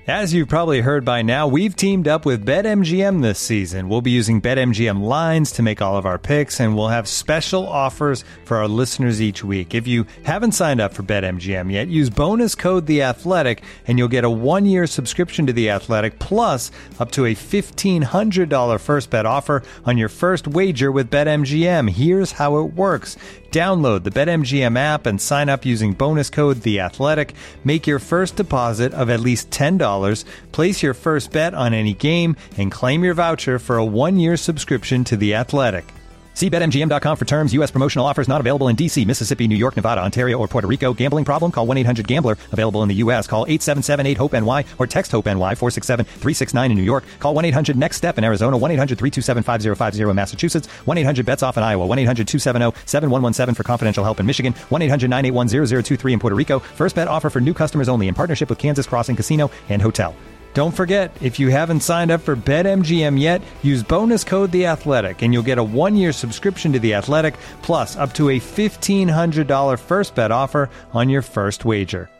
As you've probably heard by now, we've teamed up with BetMGM this season. We'll be using BetMGM lines to make all of our picks, and we'll have special offers for our listeners each week. If you haven't signed up for BetMGM yet, use bonus code The Athletic, and you'll get a 1-year subscription to The Athletic, plus up to a $1,500 first bet offer on your first wager with BetMGM. Here's how it works. Download the BetMGM app and sign up using bonus code The Athletic. Make your first deposit of at least $10. Place your first bet on any game and claim your voucher for a 1-year subscription to The Athletic. See BetMGM.com for terms. U.S. promotional offers not available in D.C., Mississippi, New York, Nevada, Ontario, or Puerto Rico. Gambling problem? Call 1-800-GAMBLER. Available in the U.S. Call 877-8-HOPE-NY or text HOPE-NY 467-369 in New York. Call 1-800-NEXT-STEP in Arizona. 1-800-327-5050 in Massachusetts. 1-800-BETS-OFF in Iowa. 1-800-270-7117 for confidential help in Michigan. 1-800-981-0023 in Puerto Rico. First bet offer for new customers only in partnership with Kansas Crossing Casino and Hotel. Don't forget, if you haven't signed up for BetMGM yet, use bonus code The Athletic, and you'll get a 1-year subscription to The Athletic, plus up to a $1,500 first bet offer on your first wager.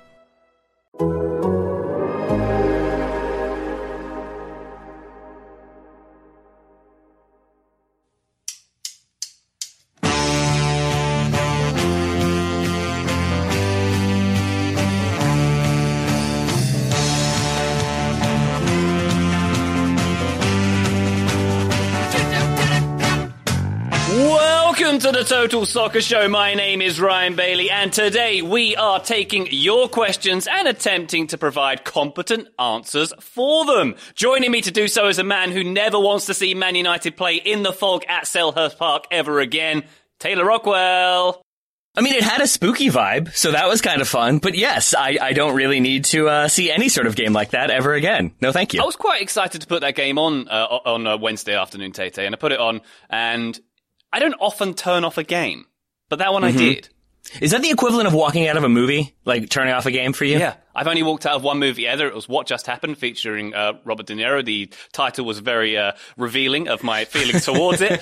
Welcome to the Total Soccer Show. My name is Ryan Bailey, and today we are taking your questions and attempting to provide competent answers for them. Joining me to do so is a man who never wants to see Man United play in the fog at Selhurst Park ever again, Taylor Rockwell. I mean, it had a spooky vibe, so that was kind of fun. But yes, I don't really need to see any sort of game like that ever again. No, thank you. I was quite excited to put that game on Wednesday afternoon, Tate, and I put it on, and I don't often turn off a game, but that one I did. Is that the equivalent of walking out of a movie? Like turning off a game for you? Yeah. I've only walked out of one movie ever. It was What Just Happened, featuring Robert De Niro. The title was very revealing of my feelings towards it.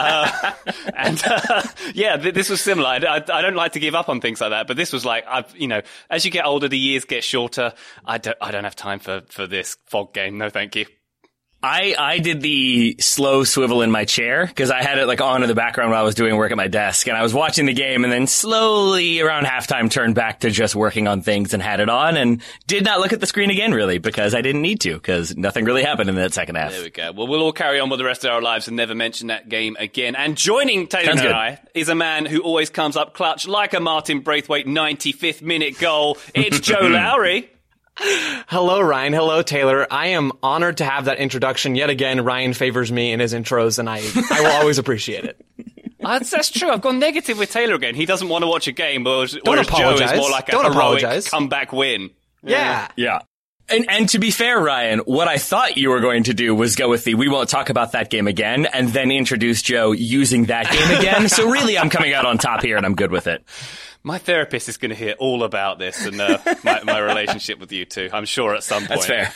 This was similar. I don't like to give up on things like that, but this was like, as you get older, the years get shorter. I don't have time for this fog game. No, thank you. I did the slow swivel in my chair because I had it like on in the background while I was doing work at my desk, and I was watching the game and then slowly around halftime turned back to just working on things and had it on and did not look at the screen again really because I didn't need to because nothing really happened in that second half. There we go. Well, we'll all carry on with the rest of our lives and never mention that game again. And joining Taylor and I is a man who always comes up clutch like a Martin Braithwaite 95th minute goal. It's Joe Lowry. Hello, Ryan. Hello, Taylor. I am honored to have that introduction. Yet again, Ryan favors me in his intros, and I will always appreciate it. That's true. I've gone negative with Taylor again. He doesn't want to watch a game, whereas Joe is more like a heroic comeback win. Yeah. And to be fair, Ryan, what I thought you were going to do was go with we won't talk about that game again, and then introduce Joe using that game again. So really, I'm coming out on top here, and I'm good with it. My therapist is going to hear all about this and my relationship with you two, I'm sure, at some point. That's fair.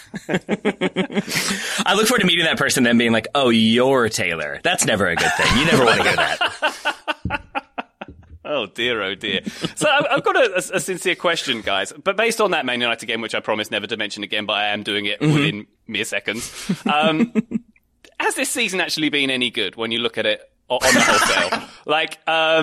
I look forward to meeting that person then being like, oh, you're Taylor. That's never a good thing. You never want to hear that. Oh, dear, oh, dear. So I've got a sincere question, guys. But based on that Man United game, which I promise never to mention again, but I am doing it within mere seconds, has this season actually been any good when you look at it on the wholesale? Like,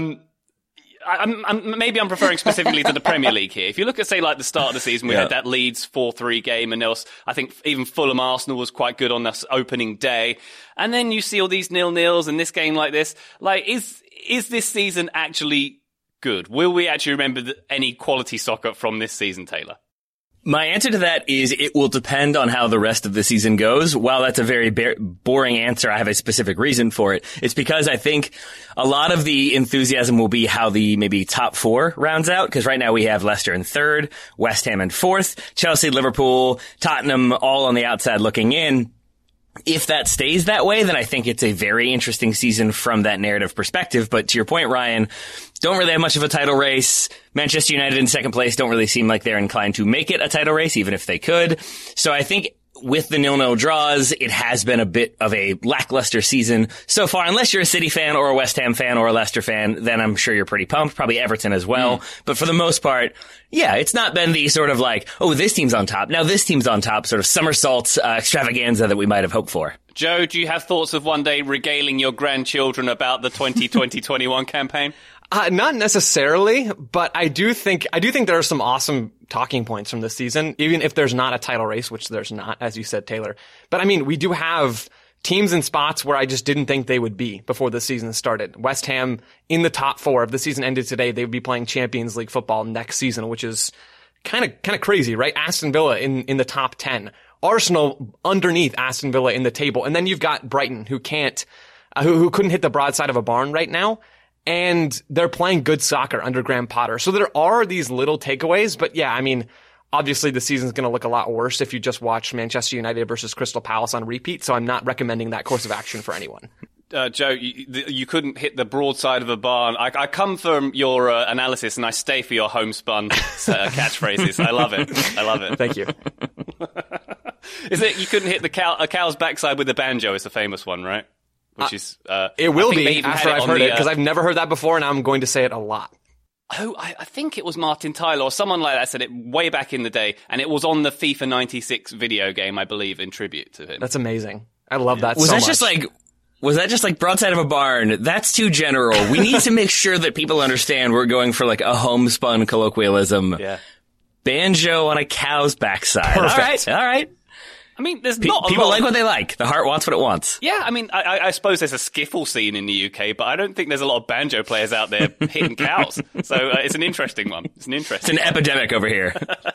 maybe I'm referring specifically to the Premier League here. If you look at, say, like the start of the season, we had that Leeds 4-3 game, and there was, I think, even Fulham Arsenal was quite good on this opening day. And then you see all these 0-0s and this game like this. Like, is this season actually good? Will we actually remember any quality soccer from this season, Taylor? My answer to that is it will depend on how the rest of the season goes. While that's a very boring answer, I have a specific reason for it. It's because I think a lot of the enthusiasm will be how the maybe top four rounds out, because right now we have Leicester in third, West Ham in fourth, Chelsea, Liverpool, Tottenham all on the outside looking in. If that stays that way, then I think it's a very interesting season from that narrative perspective. But to your point, Ryan, don't really have much of a title race. Manchester United in second place don't really seem like they're inclined to make it a title race, even if they could. So I think with the 0-0 draws, it has been a bit of a lackluster season so far. Unless you're a City fan or a West Ham fan or a Leicester fan, then I'm sure you're pretty pumped. Probably Everton as well. But for the most part, yeah, it's not been the sort of like, oh, this team's on top, now this team's on top sort of somersaults extravaganza that we might have hoped for. Joe, do you have thoughts of one day regaling your grandchildren about the 2020-21 campaign? Not necessarily, but I do think there are some awesome talking points from this season, even if there's not a title race, which there's not, as you said, Taylor. But I mean, we do have teams in spots where I just didn't think they would be before the season started. West Ham in the top 4. If the season ended today, they would be playing Champions League football next season, which is kind of crazy, right? Aston Villa in the top 10. Arsenal underneath Aston Villa in the table. And then you've got Brighton who who couldn't hit the broadside of a barn right now. And they're playing good soccer under Graham Potter. So there are these little takeaways, but yeah, I mean, obviously the season's going to look a lot worse if you just watch Manchester United versus Crystal Palace on repeat. So I'm not recommending that course of action for anyone. Joe, you couldn't hit the broadside of a barn. I come from your analysis and I stay for your homespun catchphrases. I love it. Thank you. Is it you couldn't hit a cow's backside with a banjo? Is a famous one, right? Which is it will be after I've heard it, because I've never heard that before, and I'm going to say it a lot. Oh, I think it was Martin Tyler or someone like that said it way back in the day, and it was on the FIFA 96 video game, I believe, in tribute to him. That's amazing. I love that was so that much. Was that just like broadside of a barn? That's too general. We need to make sure that people understand we're going for like a homespun colloquialism. Yeah. Banjo on a cow's backside. Perfect. All right. I mean, there's not a lot. People like what they like. The heart wants what it wants. Yeah, I mean, I suppose there's a skiffle scene in the UK, but I don't think there's a lot of banjo players out there hitting cows. So it's an interesting one. It's an epidemic over here.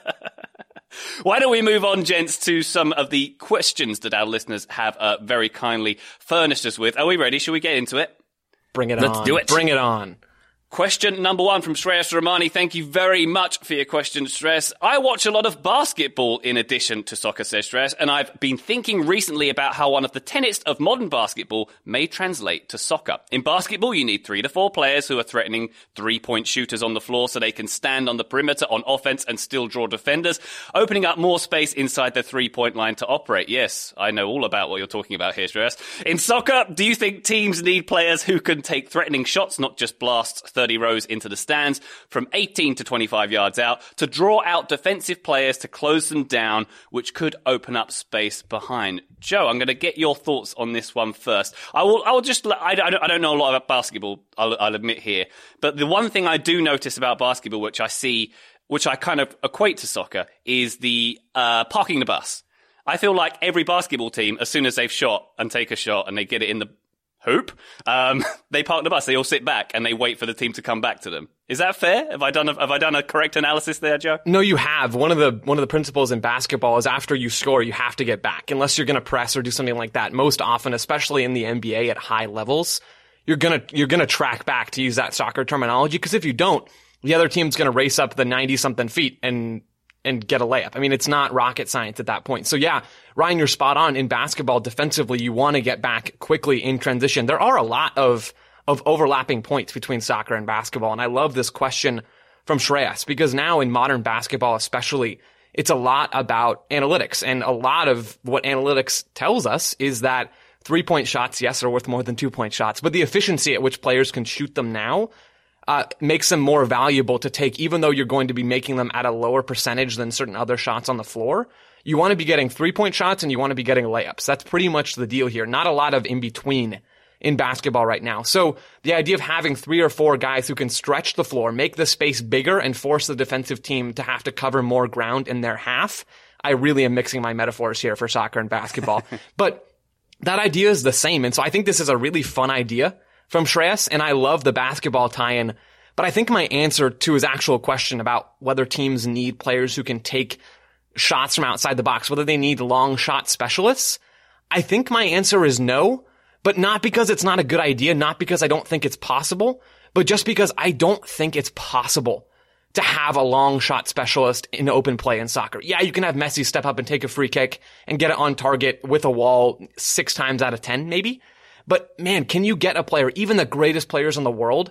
Why don't we move on, gents, to some of the questions that our listeners have very kindly furnished us with. Are we ready? Should we get into it? Bring it on. Let's do it. Bring it on. Question number 1 from Shreyas Romani. Thank you very much for your question, Shreyas. I watch a lot of basketball in addition to soccer, says Shreyas, and I've been thinking recently about how one of the tenets of modern basketball may translate to soccer. In basketball, you need 3 to 4 players who are threatening 3-point shooters on the floor so they can stand on the perimeter on offense and still draw defenders, opening up more space inside the 3-point line to operate. Yes, I know all about what you're talking about here, Shreyas. In soccer, do you think teams need players who can take threatening shots, not just blast 30 rows into the stands from 18 to 25 yards out to draw out defensive players to close them down, which could open up space behind? Joe, I'm going to get your thoughts on this one first. I don't know a lot about basketball, I'll admit here, but the one thing I do notice about basketball, which I kind of equate to soccer, is the parking the bus. I feel like every basketball team, as soon as they've shot and take a shot and they get it in the hoop, they park the bus, they all sit back and they wait for the team to come back to them. Is that fair? Have I done a correct analysis there, Joe? No, you have. One of the principles in basketball is after you score, you have to get back, unless you're going to press or do something like that. Most often, especially in the NBA at high levels, you're going to track back, to use that soccer terminology, because if you don't, the other team's going to race up the 90-something feet and get a layup. I mean, it's not rocket science at that point. So yeah, Ryan, you're spot on. In basketball, defensively, you want to get back quickly in transition. There are a lot of overlapping points between soccer and basketball. And I love this question from Shreyas, because now in modern basketball, especially, it's a lot about analytics. And a lot of what analytics tells us is that 3-point shots, yes, are worth more than 2-point shots, but the efficiency at which players can shoot them now makes them more valuable to take, even though you're going to be making them at a lower percentage than certain other shots on the floor. You want to be getting 3-point shots and you want to be getting layups. That's pretty much the deal here. Not a lot of in between in basketball right now. So the idea of having 3 or 4 guys who can stretch the floor, make the space bigger, and force the defensive team to have to cover more ground in their half. I really am mixing my metaphors here for soccer and basketball. But that idea is the same. And so I think this is a really fun idea from Shreyas, and I love the basketball tie-in. But I think my answer to his actual question about whether teams need players who can take shots from outside the box, whether they need long shot specialists, I think my answer is no, but not because it's not a good idea, not because I don't think it's possible, but just because I don't think it's possible to have a long shot specialist in open play in soccer. Yeah, you can have Messi step up and take a free kick and get it on target with a wall 6 times out of 10, maybe. But man, can you get a player, even the greatest players in the world,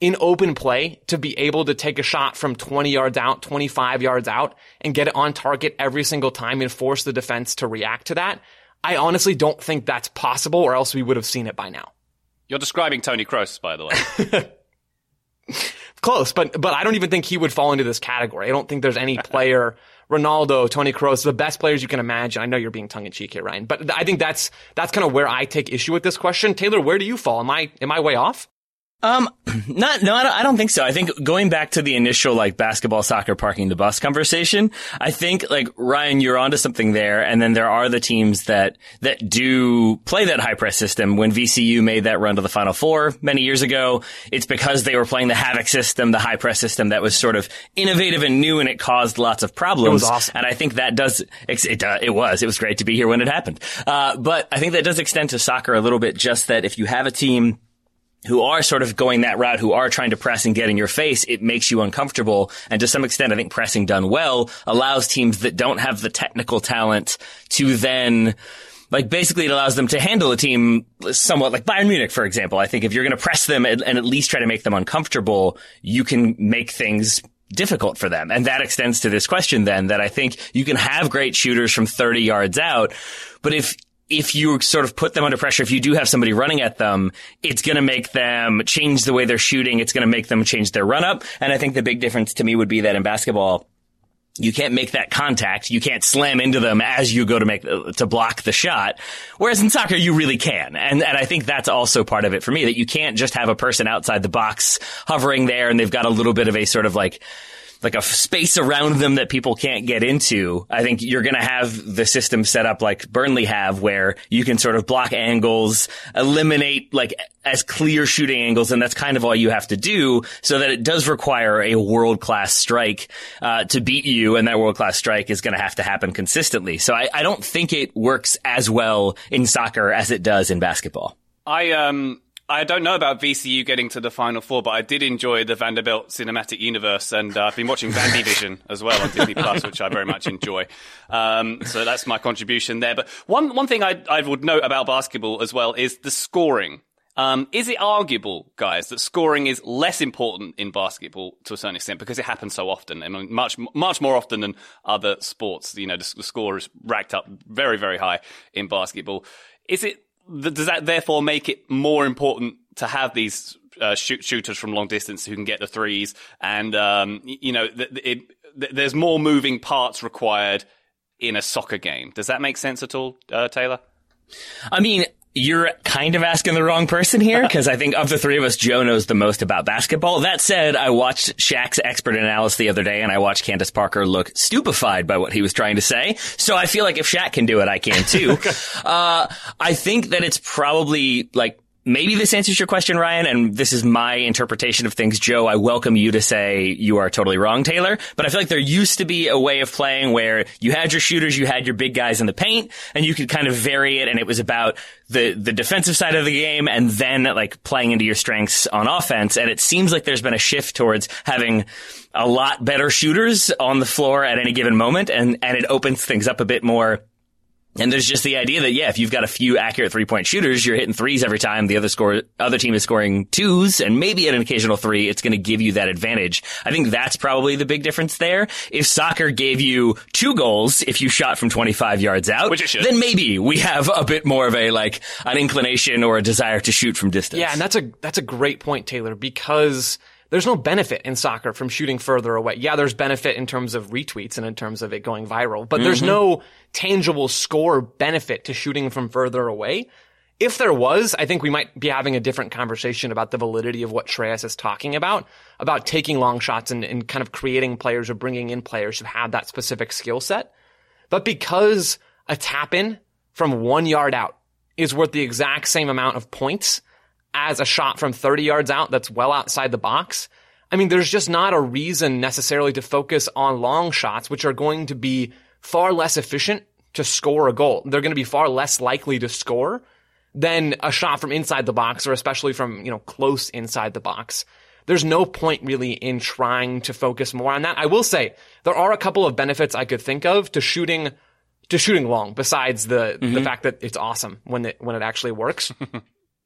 in open play to be able to take a shot from 20 yards out, 25 yards out, and get it on target every single time and force the defense to react to that. I honestly don't think that's possible, or else we would have seen it by now. You're describing Toni Kroos, by the way. Close, but I don't even think he would fall into this category. I don't think there's any player, Ronaldo, Toni Kroos, the best players you can imagine. I know you're being tongue-in-cheek here, Ryan, but I think that's kind of where I take issue with this question. Taylor, where do you fall? Am I way off? I don't think so. I think going back to the initial, like, basketball, soccer, parking the bus conversation, I think, like, Ryan, you're onto something there. And then there are the teams that do play that high press system. When VCU made that run to the Final Four many years ago, it's because they were playing the Havoc system, the high press system that was sort of innovative and new, and it caused lots of problems. It was awesome. And I think that it was great to be here when it happened. But I think that does extend to soccer a little bit, just that if you have a team who are sort of going that route, who are trying to press and get in your face, it makes you uncomfortable. And to some extent, I think pressing done well allows teams that don't have the technical talent to then, like, basically it allows them to handle a team somewhat like Bayern Munich, for example. I think if you're going to press them and at least try to make them uncomfortable, you can make things difficult for them. And that extends to this question then, that I think you can have great shooters from 30 yards out, but if you sort of put them under pressure, if you do have somebody running at them, it's going to make them change the way they're shooting. It's going to make them change their run up. And I think the big difference to me would be that in basketball, you can't make that contact. You can't slam into them as you go to block the shot. Whereas in soccer, you really can. And I think that's also part of it for me, that you can't just have a person outside the box hovering there and they've got a little bit of a sort of like a space around them that people can't get into. I think you're going to have the system set up like Burnley have, where you can sort of block angles, eliminate like as clear shooting angles, and that's kind of all you have to do, so that it does require a world-class strike to beat you, and that world-class strike is going to have to happen consistently. So I don't think it works as well in soccer as it does in basketball. I don't know about VCU getting to the Final Four, but I did enjoy the Vanderbilt cinematic universe, and I've been watching Vandy Vision as well on Disney Plus, which I very much enjoy. So that's my contribution there. But one thing I would note about basketball as well is the scoring. Is it arguable, guys, that scoring is less important in basketball to a certain extent because it happens so often? I mean, much more often than other sports. You know, the score is racked up very, very high in basketball. Does that therefore make it more important to have these shooters from long distance who can get the threes? And, there's more moving parts required in a soccer game. Does that make sense at all, Taylor? I mean, you're kind of asking the wrong person here, because I think of the three of us, Joe knows the most about basketball. That said, I watched Shaq's expert analysis the other day, and I watched Candace Parker look stupefied by what he was trying to say. So I feel like if Shaq can do it, I can too. I think that it's probably like, maybe this answers your question, Ryan, and this is my interpretation of things. Joe, I welcome you to say you are totally wrong, Taylor. But I feel like there used to be a way of playing where you had your shooters, you had your big guys in the paint, and you could kind of vary it, and it was about the defensive side of the game and then like playing into your strengths on offense. And it seems like there's been a shift towards having a lot better shooters on the floor at any given moment, and it opens things up a bit more. And there's just the idea that, yeah, if you've got a few accurate three-point shooters, you're hitting threes every time the other team is scoring twos and maybe an occasional three, it's going to give you that advantage. I think that's probably the big difference there. If soccer gave you 2 goals if you shot from 25 yards out, which it should, then maybe we have a bit more of an inclination or a desire to shoot from distance. Yeah, and that's a great point, Taylor, because there's no benefit in soccer from shooting further away. Yeah, there's benefit in terms of retweets and in terms of it going viral, but there's no tangible score benefit to shooting from further away. If there was, I think we might be having a different conversation about the validity of what Shreyas is talking about taking long shots and kind of creating players or bringing in players who have that specific skill set. But because a tap in from 1 yard out is worth the exact same amount of points as a shot from 30 yards out that's well outside the box, I mean, there's just not a reason necessarily to focus on long shots, which are going to be far less efficient to score a goal. They're going to be far less likely to score than a shot from inside the box, or especially from, close inside the box. There's no point really in trying to focus more on that. I will say there are a couple of benefits I could think of to shooting long, besides the fact that it's awesome when it actually works.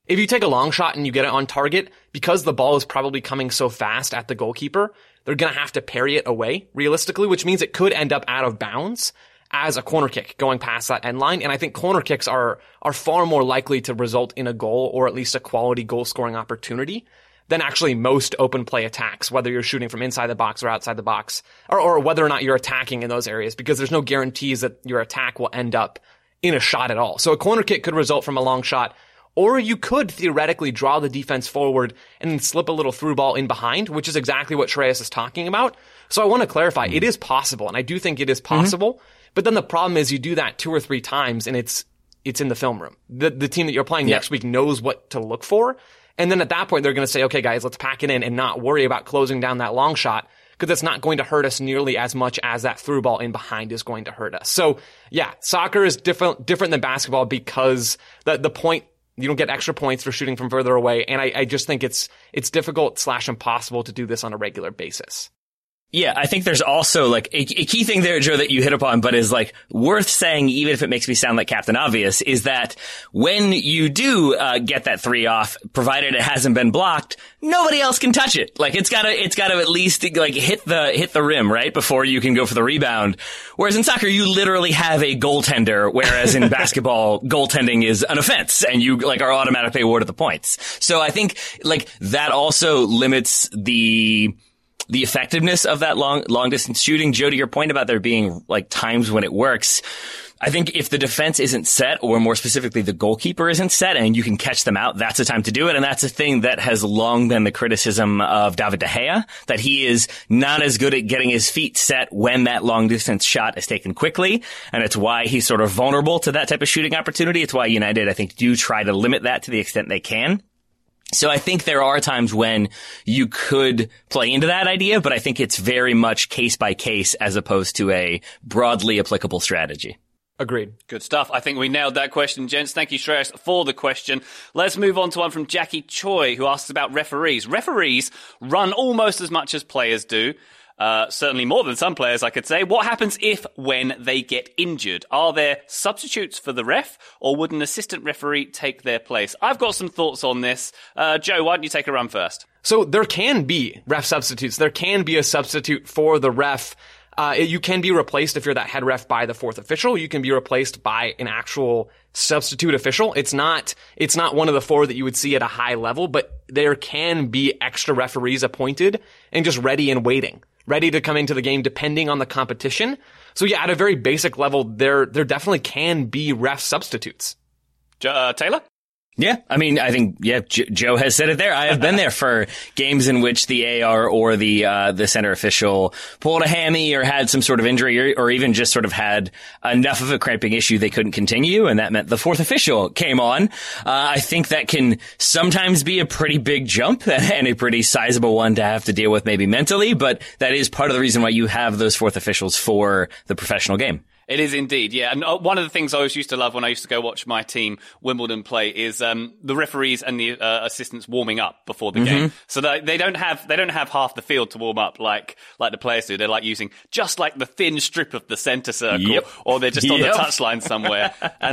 If you take a long shot and you get it on target, because the ball is probably coming so fast at the goalkeeper, they're going to have to parry it away, realistically, which means it could end up out of bounds as a corner kick going past that end line. And I think corner kicks are far more likely to result in a goal or at least a quality goal scoring opportunity than actually most open play attacks, whether you're shooting from inside the box or outside the box, or whether or not you're attacking in those areas, because there's no guarantees that your attack will end up in a shot at all. So a corner kick could result from a long shot, or you could theoretically draw the defense forward and then slip a little through ball in behind, which is exactly what Shreyas is talking about. So I want to clarify, it is possible, and I do think it is possible, but then the problem is you do that 2 or 3 times and it's in the film room. The team that you're playing next week knows what to look for, and then at that point they're going to say, okay guys, let's pack it in and not worry about closing down that long shot, because it's not going to hurt us nearly as much as that through ball in behind is going to hurt us. So yeah, soccer is different than basketball because the point, you don't get extra points for shooting from further away. And I just think it's difficult / impossible to do this on a regular basis. Yeah, I think there's also like a key thing there, Joe, that you hit upon, but is like worth saying, even if it makes me sound like Captain Obvious, is that when you do get that 3 off, provided it hasn't been blocked, nobody else can touch it. Like it's gotta at least like hit the rim, right, before you can go for the rebound. Whereas in soccer, you literally have a goaltender, whereas in basketball, goaltending is an offense and you like are automatically awarded the points. So I think like that also limits the effectiveness of that long distance shooting. Joe, to your point about there being like times when it works, I think if the defense isn't set, or more specifically the goalkeeper isn't set, and you can catch them out, that's the time to do it. And that's a thing that has long been the criticism of David De Gea, that he is not as good at getting his feet set when that long distance shot is taken quickly. And it's why he's sort of vulnerable to that type of shooting opportunity. It's why United, I think, do try to limit that to the extent they can. So I think there are times when you could play into that idea, but I think it's very much case by case as opposed to a broadly applicable strategy. Agreed. Good stuff. I think we nailed that question, gents. Thank you, Shreyas, for the question. Let's move on to one from Jackie Choi, who asks about referees. Referees run almost as much as players do. Certainly more than some players, I could say. What happens when they get injured? Are there substitutes for the ref, or would an assistant referee take their place? I've got some thoughts on this. Joe, why don't you take a run first? So there can be ref substitutes. There can be a substitute for the ref. You can be replaced if you're that head ref by the 4th official. You can be replaced by an actual substitute official. It's not one of the 4 that you would see at a high level, but there can be extra referees appointed and just ready and waiting, ready to come into the game depending on the competition. So yeah, at a very basic level, there definitely can be ref substitutes. Taylor? Yeah, I mean, I think, Joe has said it there. I have been there for games in which the AR or the center official pulled a hammy or had some sort of injury or even just sort of had enough of a cramping issue they couldn't continue, and that meant the 4th official came on. I think that can sometimes be a pretty big jump and a pretty sizable one to have to deal with maybe mentally, but that is part of the reason why you have those 4th officials for the professional game. It is indeed, yeah. And one of the things I always used to love when I used to go watch my team, Wimbledon, play is the referees and the assistants warming up before the game. So they don't have half the field to warm up like the players do. They're like using just like the thin strip of the center circle, or they're just on the touchline somewhere.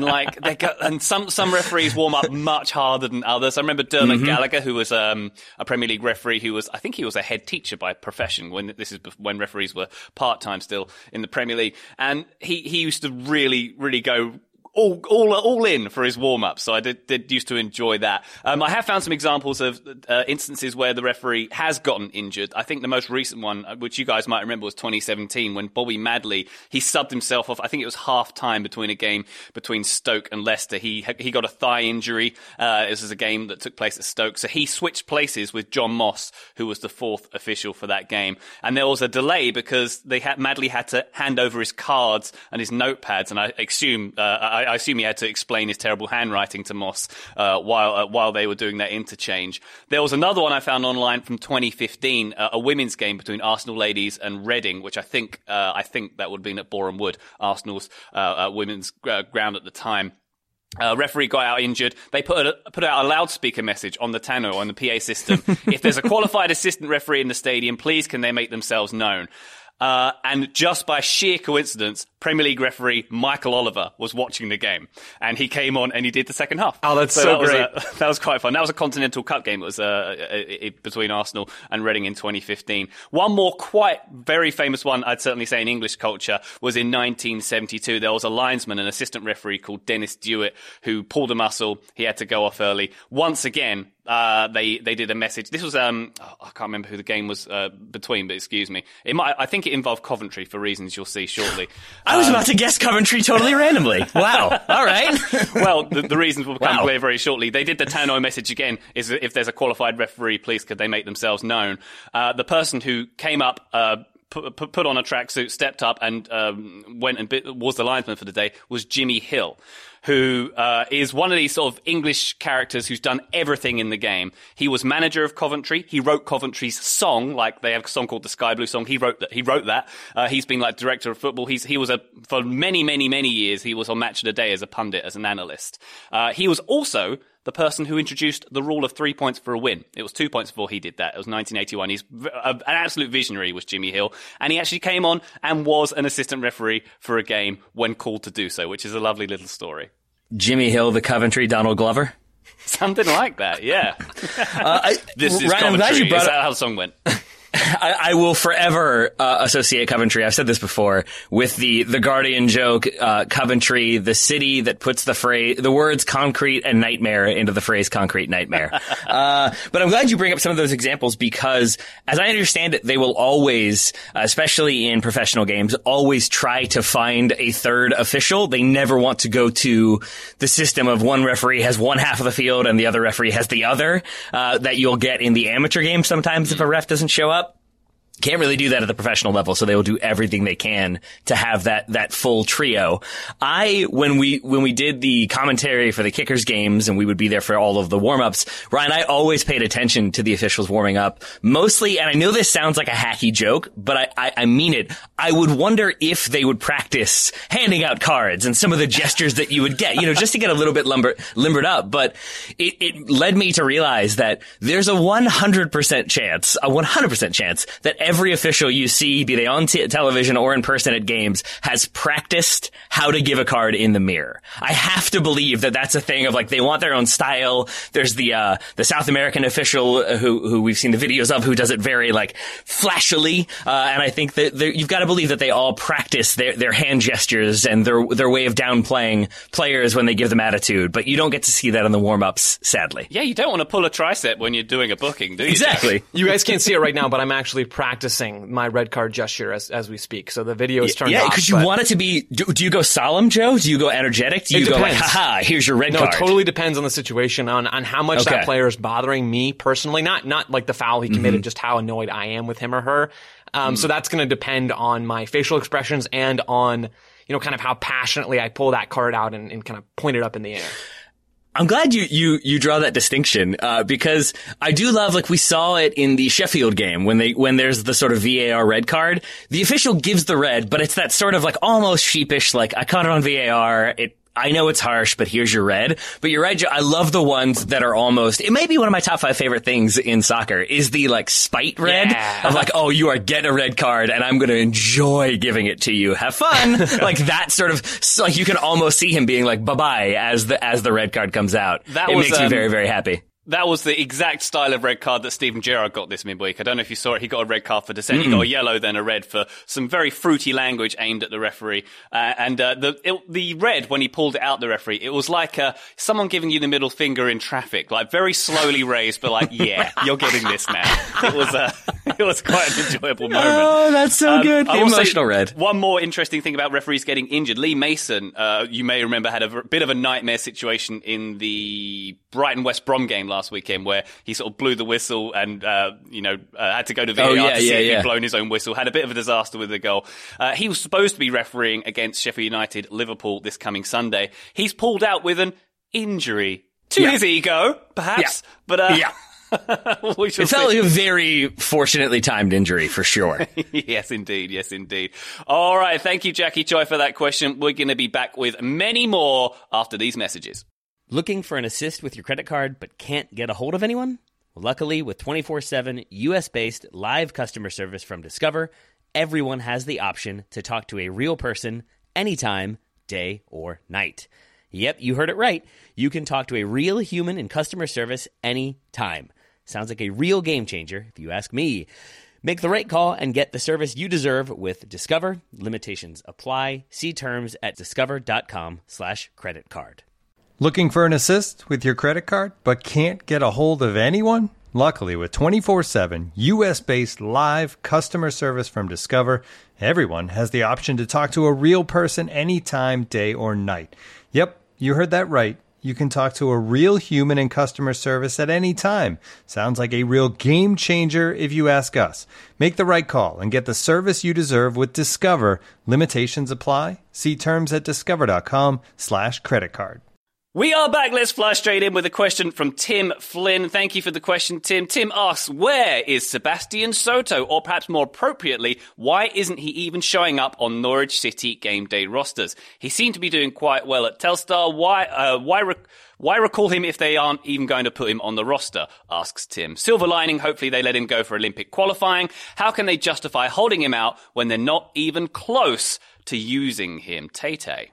And some referees warm up much harder than others. I remember Dermot Gallagher, who was a Premier League referee, I think he was a head teacher by profession when referees were part-time still in the Premier League, and he used to really, really go all in for his warm-up, so I did used to enjoy that. I have found some examples of instances where the referee has gotten injured. I think the most recent one, which you guys might remember, was 2017 when Bobby Madley, he subbed himself off. I think it was half-time between a game between Stoke and Leicester. He got a thigh injury. This was a game that took place at Stoke, so he switched places with John Moss, who was the 4th official for that game. And there was a delay because Madley had to hand over his cards and his notepads, and I assume he had to explain his terrible handwriting to Moss while they were doing that interchange. There was another one I found online from 2015, a women's game between Arsenal ladies and Reading, which I think that would have been at Boreham Wood, Arsenal's women's ground at the time. Referee got out injured. They put out a loudspeaker message on the tannoy, on the PA system. If there's a qualified assistant referee in the stadium, please can they make themselves known? And just by sheer coincidence, Premier League referee Michael Oliver was watching the game, and he came on and he did the second half. Oh, that's so great. That was quite fun. That was a Continental Cup game. It was between Arsenal and Reading in 2015. One more quite very famous one, I'd certainly say in English culture, was in 1972. There was a linesman, an assistant referee called Dennis Dewitt, who pulled a muscle. He had to go off early. Once again, they did a message. This was I can't remember who the game was between, but excuse me. I think it involved Coventry for reasons you'll see shortly. I was about to guess Coventry totally randomly. Wow. All right. Well, the reasons will become clear very shortly. They did the Tannoy message again, is if there's a qualified referee, please could they make themselves known. The person who came up, put on a tracksuit, stepped up and went and was the linesman for the day was Jimmy Hill, who is one of these sort of English characters who's done everything in the game. He was manager of Coventry. He wrote Coventry's song, like they have a song called the Sky Blue song. He wrote that. He's been like director of football. He was for many, many, many years, he was on Match of the Day as a pundit, as an analyst. He was also the person who introduced the rule of 3 points for a win. It was 2 points before he did that. It was 1981. He's an absolute visionary, was Jimmy Hill. And he actually came on and was an assistant referee for a game when called to do so, which is a lovely little story. Jimmy Hill, the Coventry Donald Glover? Something like that, yeah. This is Ryan, Coventry. I'm glad you brought Is that how the song went? I will forever associate Coventry, I've said this before, with the Guardian joke, Coventry, the city that puts the words concrete and nightmare into the phrase concrete nightmare. But I'm glad you bring up some of those examples because, as I understand it, they will always, especially in professional games, always try to find a third official. They never want to go to the system of one referee has one half of the field and the other referee has the other, that you'll get in the amateur game sometimes if a ref doesn't show up. Can't really do that at the professional level, so they will do everything they can to have that full trio. When we did the commentary for the Kickers games and we would be there for all of the warm-ups, Ryan, I always paid attention to the officials warming up. Mostly, and I know this sounds like a hacky joke, but I mean it, I would wonder if they would practice handing out cards and some of the gestures that you would get, just to get a little bit limbered up. But it led me to realize that there's a 100% chance that every official you see, be they on television or in person at games, has practiced how to give a card in the mirror. I have to believe that that's a thing of they want their own style. There's the South American official who we've seen the videos of who does it very flashily. And I think that you've got to believe that they all practice their hand gestures and their way of downplaying players when they give them attitude. But you don't get to see that in the warm-ups, sadly. Yeah, you don't want to pull a tricep when you're doing a booking, do you? Exactly. You guys can't see it right now, but I'm actually practicing my red card gesture as we speak. So the video is turned off. Yeah, because you want it to be, do you go solemn, Joe? Do you go energetic? Do you go haha, here's your red card? No, it totally depends on the situation, on how much that player is bothering me personally. Not like the foul he committed, just how annoyed I am with him or her. So that's going to depend on my facial expressions and on, kind of how passionately I pull that card out and kind of point it up in the air. I'm glad you draw that distinction, because I do love, we saw it in the Sheffield game when there's the sort of VAR red card. The official gives the red, but it's that sort of almost sheepish, I caught it on VAR. I know it's harsh, but here's your red. But you're right, Joe. I love the ones that are almost, it may be one of my top 5 favorite things in soccer is the spite red of oh, you are getting a red card and I'm going to enjoy giving it to you. Have fun. That sort of, you can almost see him being bye-bye as the red card comes out. It makes me very, very happy. That was the exact style of red card that Steven Gerrard got this midweek. I don't know if you saw it. He got a red card for dissent. He got a yellow, then a red for some very fruity language aimed at the referee. The red, when he pulled it out the referee, it was like someone giving you the middle finger in traffic, very slowly raised, but yeah, you're getting this now. It was quite an enjoyable moment. Oh, that's so good. The emotional red. One more interesting thing about referees getting injured. Lee Mason, you may remember, had a bit of a nightmare situation in the Brighton West Brom game last weekend where he sort of blew the whistle and, had to go to VAR to see if he'd blown his own whistle. Had a bit of a disaster with the goal. He was supposed to be refereeing against Sheffield United Liverpool this coming Sunday. He's pulled out with an injury to his ego, perhaps. But, it felt like a very fortunately timed injury, for sure. Yes, indeed. All right. Thank you, Jackie Choi, for that question. We're going to be back with many more after these messages. Looking for an assist with your credit card but can't get a hold of anyone? Luckily, with 24/7 U.S.-based live customer service from Discover, everyone has the option to talk to a real person anytime, day or night. Yep, you heard it right. You can talk to a real human in customer service anytime. Sounds like a real game changer, if you ask me. Make the right call and get the service you deserve with Discover. Limitations apply. See terms at discover.com/creditcard. Looking for an assist with your credit card, but can't get a hold of anyone? Luckily, with 24/7 U.S.-based live customer service from Discover, everyone has the option to talk to a real person anytime, day or night. Yep, you heard that right. You can talk to a real human in customer service at any time. Sounds like a real game changer if you ask us. Make the right call and get the service you deserve with Discover. Limitations apply. See terms at discover.com/creditcard. We are back. Let's fly straight in with a question from Tim Flynn. Thank you for the question, Tim. Tim asks, where is Sebastian Soto? Or perhaps more appropriately, why isn't he even showing up on Norwich City game day rosters? He seemed to be doing quite well at Telstar. Why recall him if they aren't even going to put him on the roster? Asks Tim. Silver lining, hopefully they let him go for Olympic qualifying. How can they justify holding him out when they're not even close to using him? Tay-Tay.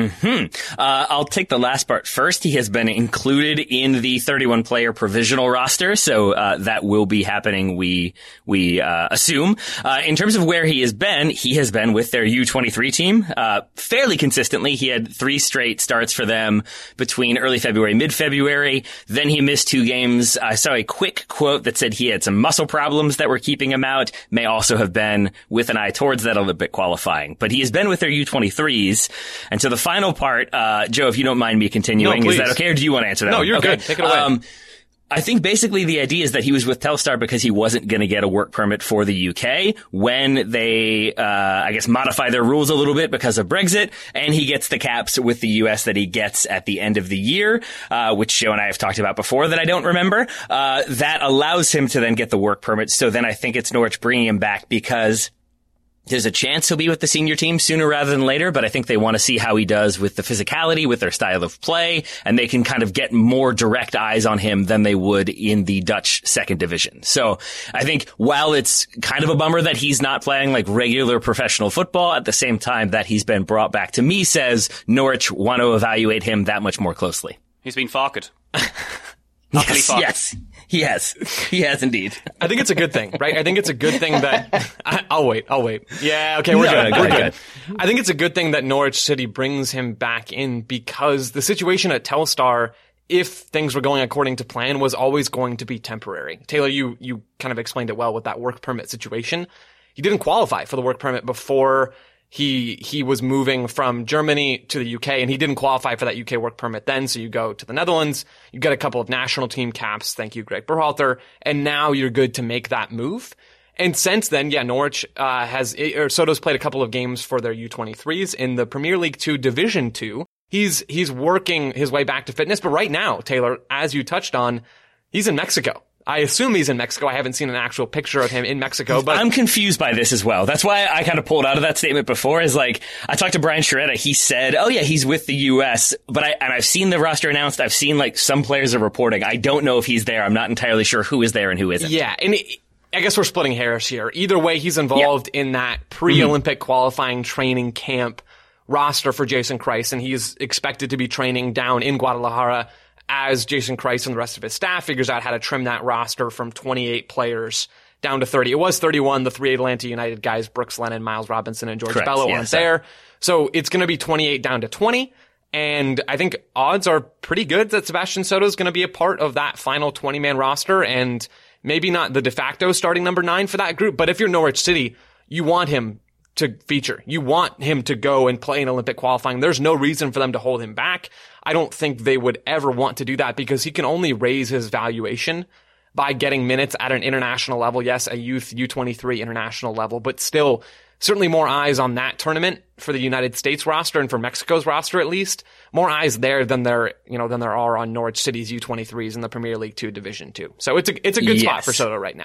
I'll take the last part first. He has been included in the 31-player provisional roster, so that will be happening, we assume. In terms of where he has been with their U23 team fairly consistently. He had 3 straight starts for them between early February, mid-February. Then he missed 2 games. I saw a quick quote that said he had some muscle problems that were keeping him out. May also have been with an eye towards that Olympic qualifying. But he has been with their U23s, and so the final part, Joe, if you don't mind me continuing, is that okay, or do you want to answer that? No, one? you're okay. good. Take it away. I think basically the idea is that he was with Telstar because he wasn't going to get a work permit for the UK when they, modify their rules a little bit because of Brexit, and he gets the caps with the US that he gets at the end of the year, which Joe and I have talked about before that I don't remember. That allows him to then get the work permit. So then I think it's Norwich bringing him back because there's a chance he'll be with the senior team sooner rather than later, but I think they want to see how he does with the physicality, with their style of play, and they can kind of get more direct eyes on him than they would in the Dutch second division. So I think while it's kind of a bummer that he's not playing like regular professional football, at the same time that he's been brought back to me says Norwich want to evaluate him that much more closely. He's been farkered. Yes, he has. He has indeed. I think it's a good thing, right? I think it's a good thing that I'll wait. Yeah, okay, we're good. We're good. I think it's a good thing that Norwich City brings him back in because the situation at Telstar, if things were going according to plan, was always going to be temporary. Taylor, you kind of explained it well with that work permit situation. He didn't qualify for the work permit before he was moving from Germany to the UK, and he didn't qualify for that UK work permit then. So you go to the Netherlands, you get a couple of national team caps. Thank you, Greg Berhalter. And now you're good to make that move. And since then, Norwich, Soto's played a couple of games for their U23s in the Premier League 2 Division 2. He's working his way back to fitness. But right now, Taylor, as you touched on, he's in Mexico. I assume he's in Mexico. I haven't seen an actual picture of him in Mexico, but I'm confused by this as well. That's why I kind of pulled out of that statement before. Is like I talked to Brian Sciaretta. He said, "Oh yeah, he's with the U.S." But I've seen the roster announced. I've seen like some players are reporting. I don't know if he's there. I'm not entirely sure who is there and who isn't. Yeah, and I guess we're splitting hairs here. Either way, he's involved in that pre-Olympic qualifying training camp roster for Jason Kreis, and he's expected to be training down in Guadalajara as Jason Kreis and the rest of his staff figures out how to trim that roster from 28 players down to 30. It was 31. The 3 Atlanta United guys, Brooks Lennon, Miles Robinson, and George Bello aren't there. So it's going to be 28 down to 20. And I think odds are pretty good that Sebastian Soto is going to be a part of that final 20-man roster, and maybe not the de facto starting number 9 for that group. But if you're Norwich City, you want him to feature. You want him to go and play in Olympic qualifying. There's no reason for them to hold him back. I don't think they would ever want to do that because he can only raise his valuation by getting minutes at an international level. Yes, a youth U23 international level, but still certainly more eyes on that tournament for the United States roster and for Mexico's roster at least. More eyes there than there are on Norwich City's U23s in the Premier League 2 Division 2. So it's a good spot for Soto right now.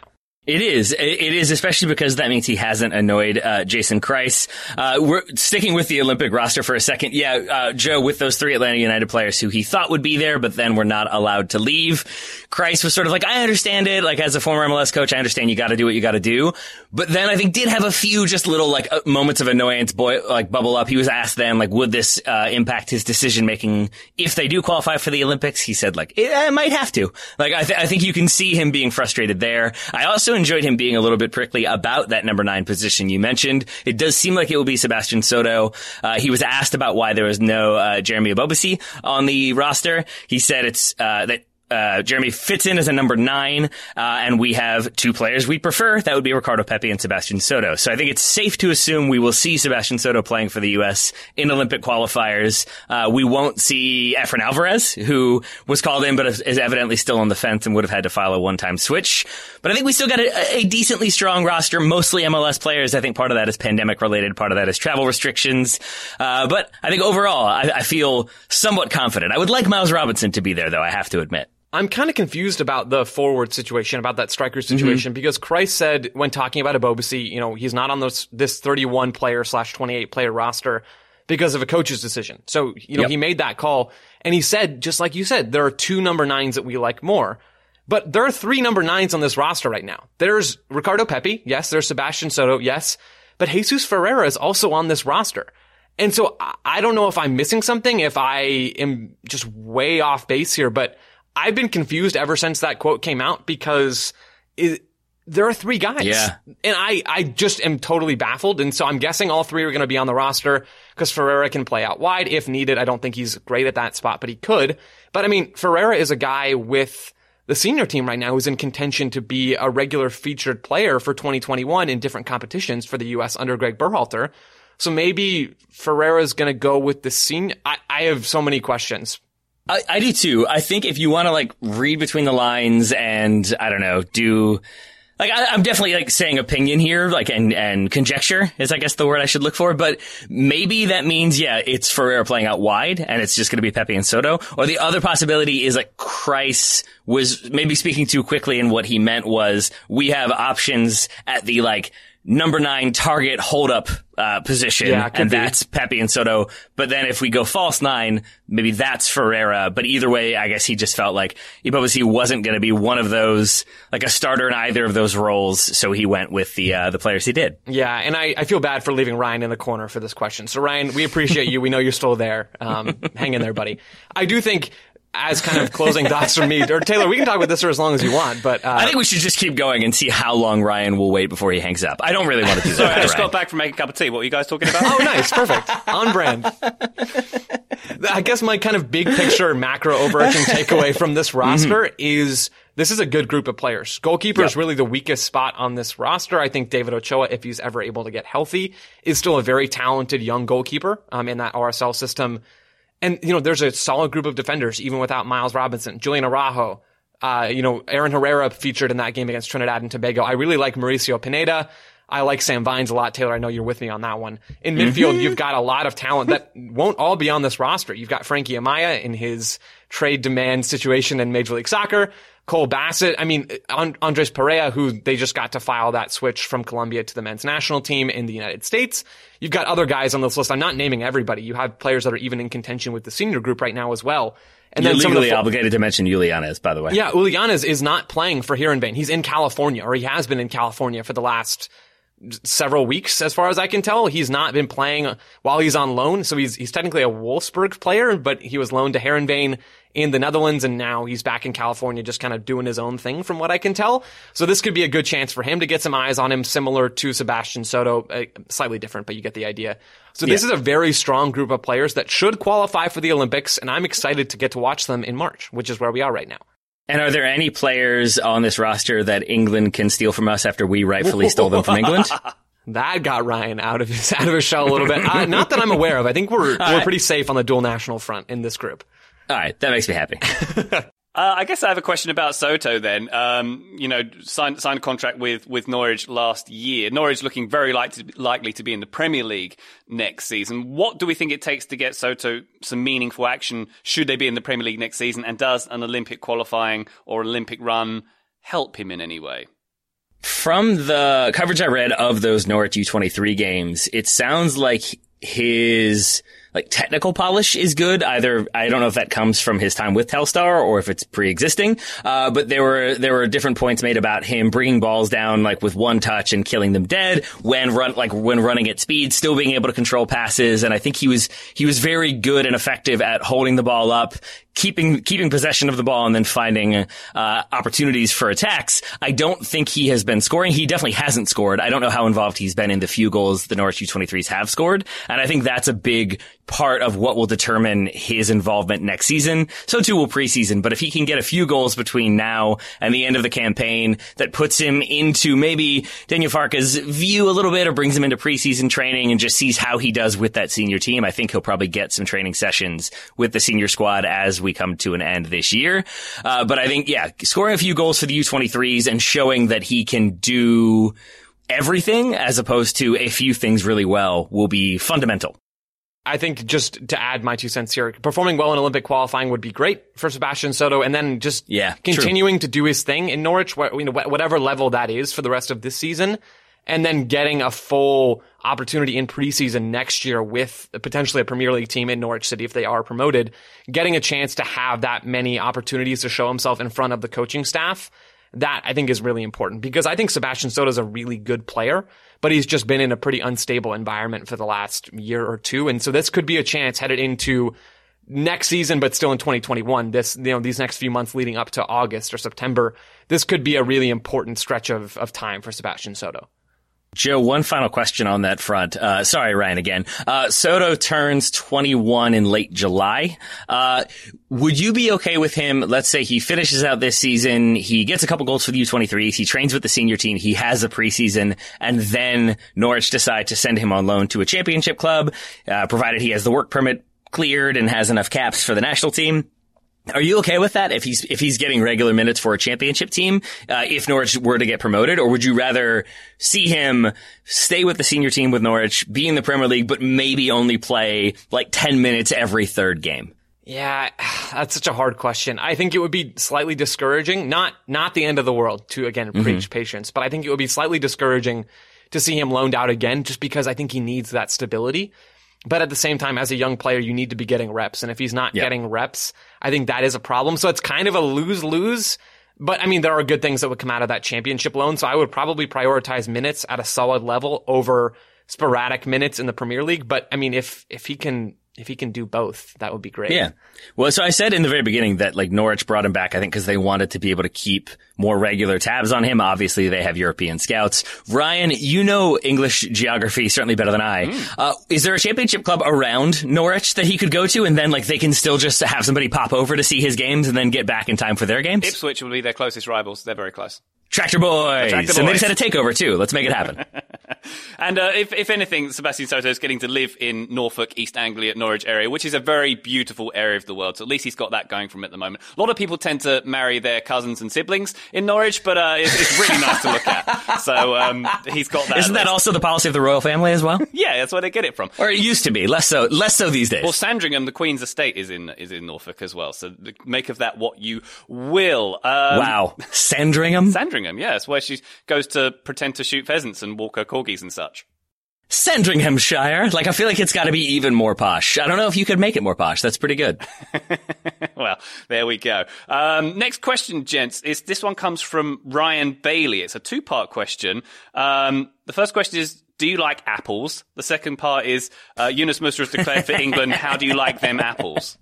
It is, especially because that means he hasn't annoyed Jason Kreis. We're sticking with the Olympic roster for a second. Joe, with those 3 Atlanta United players who he thought would be there, but then were not allowed to leave, Kreis was sort of like, I understand it. Like, as a former MLS coach, I understand you got to do what you got to do. But then I think did have a few just little moments of annoyance bubble up. He was asked then, would this impact his decision making if they do qualify for the Olympics? He said, it might have to. I think you can see him being frustrated there. I also enjoyed him being a little bit prickly about that number 9 position you mentioned. It does seem like it will be Sebastian Soto. He was asked about why there was no Jeremy Ebobisse on the roster. He said it's that Jeremy fits in as a number 9, and we have 2 players we prefer. That would be Ricardo Pepi and Sebastian Soto. So I think it's safe to assume we will see Sebastian Soto playing for the U.S. in Olympic qualifiers. We won't see Efrain Alvarez, who was called in but is evidently still on the fence and would have had to file a one-time switch. But I think we still got a decently strong roster, mostly MLS players. I think part of that is pandemic-related, part of that is travel restrictions. But I think overall, I feel somewhat confident. I would like Miles Robinson to be there, though, I have to admit. I'm kind of confused about the forward situation, about that striker situation, because Kreis said when talking about Ebobisse, he's not on this 31 player / 28 player roster because of a coach's decision. So, he made that call, and he said, just like you said, there are 2 number 9s that we like more. But there are 3 number 9s on this roster right now. There's Ricardo Pepi, yes. There's Sebastian Soto, yes. But Jesus Ferreira is also on this roster. And so I don't know if I'm missing something, if I am just way off base here, but I've been confused ever since that quote came out because there are 3 guys. Yeah. And I just am totally baffled. And so I'm guessing all 3 are going to be on the roster because Ferreira can play out wide if needed. I don't think he's great at that spot, but he could. But Ferreira is a guy with the senior team right now who's in contention to be a regular featured player for 2021 in different competitions for the U.S. under Greg Berhalter. So maybe Ferreira's going to go with the senior. I have so many questions. I do too. I think if you want to read between the lines and I don't know, I'm definitely saying opinion here, and conjecture is I guess the word I should look for, but maybe that means, it's Ferreira playing out wide and it's just going to be Pepi and Soto. Or the other possibility is Kreis was maybe speaking too quickly, and what he meant was we have options at the number 9 target hold-up position, and that's Pepi and Soto. But then if we go false 9, maybe that's Ferreira. But either way, I guess he just felt like Ebobisse wasn't going to be one of those, a starter in either of those roles, so he went with the players he did. Yeah, and I feel bad for leaving Ryan in the corner for this question. So Ryan, we appreciate you. We know you're still there. Hang in there, buddy. I do think, as kind of closing thoughts from me, or Taylor, we can talk about this for as long as you want, but I think we should just keep going and see how long Ryan will wait before he hangs up. I don't really want to do that. Sorry, I just got back from making a cup of tea. What were you guys talking about? Oh, nice. Perfect. On brand. I guess my kind of big picture, macro overarching takeaway from this roster is this is a good group of players. Goalkeeper is really the weakest spot on this roster. I think David Ochoa, if he's ever able to get healthy, is still a very talented young goalkeeper in that RSL system. And, there's a solid group of defenders, even without Miles Robinson, Julian Araujo, Aaron Herrera featured in that game against Trinidad and Tobago. I really like Mauricio Pineda. I like Sam Vines a lot. Taylor, I know you're with me on that one. In midfield, you've got a lot of talent that won't all be on this roster. You've got Frankie Amaya in his trade demand situation in Major League Soccer. Cole Bassett. Andres Perea, who they just got to file that switch from Colombia to the men's national team in the United States. You've got other guys on this list. I'm not naming everybody. You have players that are even in contention with the senior group right now as well. And you're legally obligated to mention Julianez, by the way. Yeah, Julianez is not playing for Heerenveen. He's in California, or he has been in California for the last several weeks, as far as I can tell. He's not been playing while he's on loan, so he's technically a Wolfsburg player, but he was loaned to Heerenveen in the Netherlands, and now he's back in California just kind of doing his own thing, from what I can tell. So this could be a good chance for him to get some eyes on him, similar to Sebastian Soto, slightly different, but you get the idea. So this is a very strong group of players that should qualify for the Olympics, and I'm excited to get to watch them in March, which is where we are right now. And are there any players on this roster that England can steal from us after we rightfully stole them from England? That got Ryan out of his shell a little bit. Not that I'm aware of. I think we're pretty safe on the dual national front in this group. All right, that makes me happy. I guess I have a question about Soto then. Signed a contract with Norwich last year. Norwich looking very likely to be in the Premier League next season. What do we think it takes to get Soto some meaningful action should they be in the Premier League next season? And does an Olympic qualifying or Olympic run help him in any way? From the coverage I read of those Norwich U23 games, it sounds like his technical polish is good. Either, I don't know if that comes from his time with Telstar or if it's pre-existing. But there were different points made about him bringing balls down with one touch and killing them dead when running at speed, still being able to control passes. And I think he was very good and effective at holding the ball up, keeping possession of the ball, and then finding opportunities for attacks. I don't think he has been scoring. He definitely hasn't scored. I don't know how involved he's been in the few goals the Norwich U23s have scored. And I think that's a big part of what will determine his involvement next season. So too will preseason. But if he can get a few goals between now and the end of the campaign that puts him into maybe Daniel Farke's view a little bit, or brings him into preseason training and just sees how he does with that senior team, I think he'll probably get some training sessions with the senior squad as we come to an end this year. But I think, scoring a few goals for the U23s and showing that he can do everything as opposed to a few things really well will be fundamental. I think, just to add my 2 cents here, performing well in Olympic qualifying would be great for Sebastian Soto, and then just continuing to do his thing in Norwich, whatever level that is for the rest of this season, and then getting a full opportunity in preseason next year with potentially a Premier League team in Norwich City if they are promoted, getting a chance to have that many opportunities to show himself in front of the coaching staff. That, I think, is really important, because I think Sebastian Soto is a really good player, but he's just been in a pretty unstable environment for the last year or two. And so this could be a chance headed into next season, but still in 2021, these next few months leading up to August or September, this could be a really important stretch of time for Sebastian Soto. Joe, one final question on that front. Sorry, Ryan, again. Soto turns 21 in late July. Would you be okay with him? Let's say he finishes out this season. He gets a couple goals for the U23s. He trains with the senior team. He has a preseason, and then Norwich decide to send him on loan to a championship club, provided he has the work permit cleared and has enough caps for the national team. Are you okay with that if he's getting regular minutes for a championship team, if Norwich were to get promoted? Or would you rather see him stay with the senior team with Norwich, be in the Premier League, but maybe only play 10 minutes every third game? Yeah, that's such a hard question. I think it would be slightly discouraging, not the end of the world to, again, preach patience, but I think it would be slightly discouraging to see him loaned out again, just because I think he needs that stability. But at the same time, as a young player, you need to be getting reps. And if he's not getting reps, I think that is a problem. So it's kind of a lose-lose. But I mean, there are good things that would come out of that championship loan. So I would probably prioritize minutes at a solid level over sporadic minutes in the Premier League. But I mean, if he can do both, that would be great. Yeah. Well, so I said in the very beginning that Norwich brought him back, I think, because they wanted to be able to keep more regular tabs on him. Obviously, they have European scouts. Ryan, you know English geography certainly better than I. Is there a championship club around Norwich that he could go to, and then they can still just have somebody pop over to see his games and then get back in time for their games? Ipswich will be their closest rivals. They're very close. Tractor Boys. And they just had a takeover too. Let's make it happen. And if anything, Sebastian Soto is getting to live in Norfolk, East Anglia, Norwich area, which is a very beautiful area of the world. So at least he's got that going for him at the moment. A lot of people tend to marry their cousins and siblings in Norwich, but it's really nice to look at. So he's got that. Isn't that also the policy of the royal family as well? Yeah, that's where they get it from. Or it used to be. Less so these days. Well, Sandringham, the Queen's estate, is in Norfolk as well. So make of that what you will. Wow. Sandringham? Sandringham, yes, where she goes to pretend to shoot pheasants and walk her corgis and such. Sandringhamshire? I feel like it's got to be even more posh. I don't know if you could make it more posh. That's pretty good. Well, there we go. Next question, gents. This one comes from Ryan Bailey. It's a two-part question. The first question is, do you like apples? The second part is, Yunus Musa has declared for England. How do you like them apples?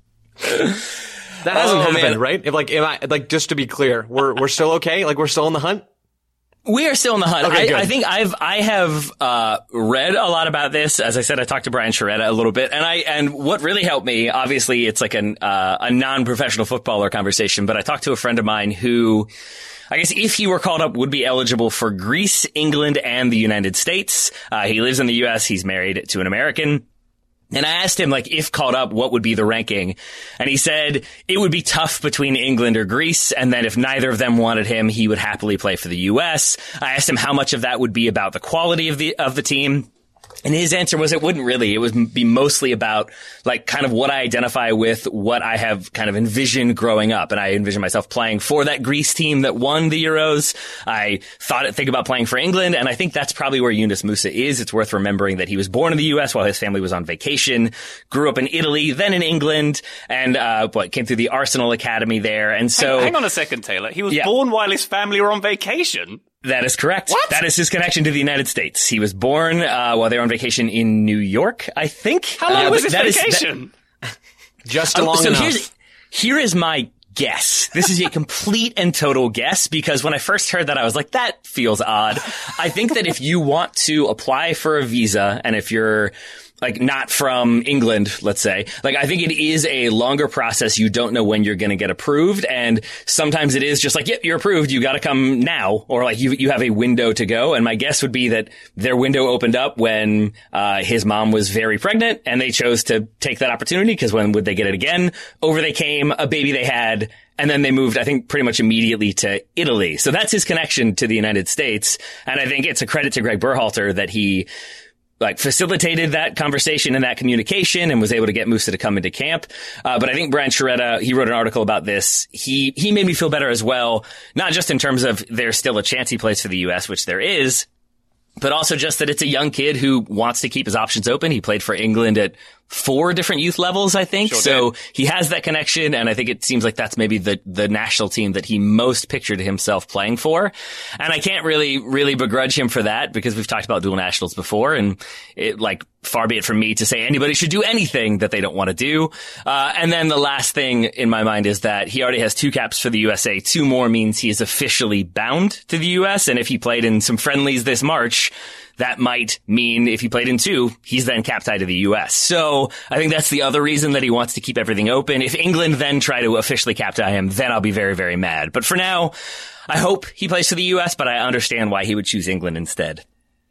That hasn't happened, right? If just to be clear, we're still okay? We're still in the hunt? We are still in the hunt. Okay, I think I have read a lot about this. As I said, I talked to Brian Sciaretta a little bit, and what really helped me, obviously, it's a non-professional footballer conversation, but I talked to a friend of mine who, I guess if he were called up, would be eligible for Greece, England, and the United States. He lives in the U.S. He's married to an American. And I asked him, if called up, what would be the ranking? And he said it would be tough between England or Greece, and then if neither of them wanted him, he would happily play for the U.S. I asked him how much of that would be about the quality of the team. And his answer was it wouldn't really. It would be mostly about like kind of what I identify with, what I have kind of envisioned growing up. And I envision myself playing for that Greece team that won the Euros. I think about playing for England. And I think that's probably where Yunus Musah is. It's worth remembering that he was born in the U.S. while his family was on vacation, grew up in Italy, then in England, and came through the Arsenal Academy there. And so hang on a second, Taylor. He was born while his family were on vacation. That is correct. What? That is his connection to the United States. He was born while they were on vacation in New York, I think. How long was his vacation? Just long enough. Here is my guess. This is a complete and total guess because when I first heard that, I was like, that feels odd. I think that if you want to apply for a visa and if you're like not from England, let's say, like I think it is a longer process. You don't know when you're going to get approved. And sometimes it is just like, yep, you're approved. You got to come now. Or like you have a window to go. And my guess would be that their window opened up when his mom was very pregnant and they chose to take that opportunity because when would they get it again? Over they came, a baby they had. And then they moved, I think, pretty much immediately to Italy. So that's his connection to the United States. And I think it's a credit to Greg Berhalter that he facilitated that conversation and that communication and was able to get Musah to come into camp. But I think Brian Sciaretta, he wrote an article about this. He made me feel better as well, not just in terms of there's still a chance he plays for the U.S., which there is, but also just that it's a young kid who wants to keep his options open. He played for England at 4 different youth levels, I think. So he has that connection. And I think it seems like that's maybe the national team that he most pictured himself playing for. And I can't really begrudge him for that because we've talked about dual nationals before. And it far be it from me to say anybody should do anything that they don't want to do. And then the last thing in my mind is that he already has 2 caps for the USA. 2 more means he is officially bound to the US. And if he played in some friendlies this March, that might mean if he played in 2, he's then cap tied to the U.S. So I think that's the other reason that he wants to keep everything open. If England then try to officially cap tie him, then I'll be very, very mad. But for now, I hope he plays for the U.S., but I understand why he would choose England instead.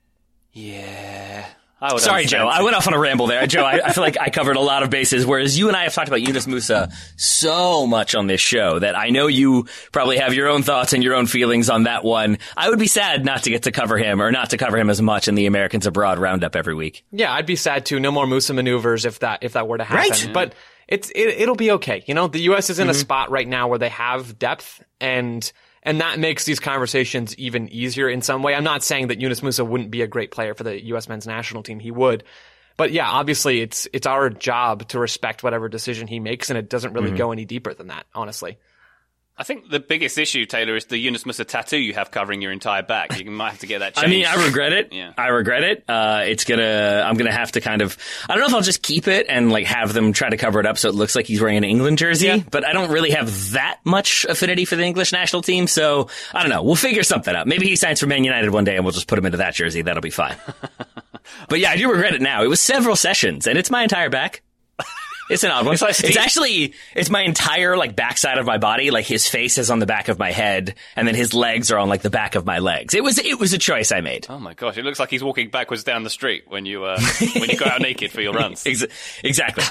Yeah. Sorry, Joe. I went off on a ramble there. Joe, I feel like I covered a lot of bases, whereas you and I have talked about Yunus Musah so much on this show that I know you probably have your own thoughts and your own feelings on that one. I would be sad not to get to cover him or not to cover him as much in the Americans Abroad roundup every week. Yeah, I'd be sad too. No more Musah maneuvers if that were to happen. Right. But it'll be okay. You know, the U.S. is in a spot right now where they have depth and that makes these conversations even easier in some way. I'm not saying that Yunus Musah wouldn't be a great player for the U.S. men's national team. He would. But yeah, obviously it's our job to respect whatever decision he makes, and it doesn't really go any deeper than that, honestly. I think the biggest issue, Taylor, is the Yunus Musah tattoo you have covering your entire back. You might have to get that changed. I mean, I regret it. Yeah. I regret it. I'm gonna have to kind of, I don't know if I'll just keep it and have them try to cover it up so it looks like he's wearing an England jersey, but I don't really have that much affinity for the English national team. So I don't know. We'll figure something out. Maybe he signs for Man United one day and we'll just put him into that jersey. That'll be fine. But yeah, I do regret it now. It was several sessions and it's my entire back. It's an odd one. It's my entire backside of my body. His face is on the back of my head, and then his legs are on the back of my legs. It was a choice I made. Oh my gosh, it looks like he's walking backwards down the street when you go out naked for your runs. Exactly.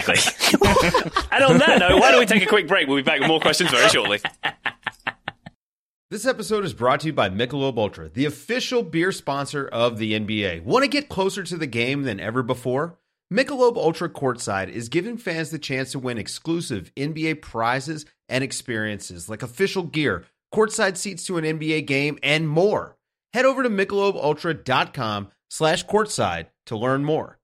And on that note, why don't we take a quick break? We'll be back with more questions very shortly. This episode is brought to you by Michelob Ultra, the official beer sponsor of the NBA. Want to get closer to the game than ever before? Michelob Ultra Courtside is giving fans the chance to win exclusive NBA prizes and experiences like official gear, courtside seats to an NBA game, and more. Head over to MichelobUltra.com/courtside to learn more.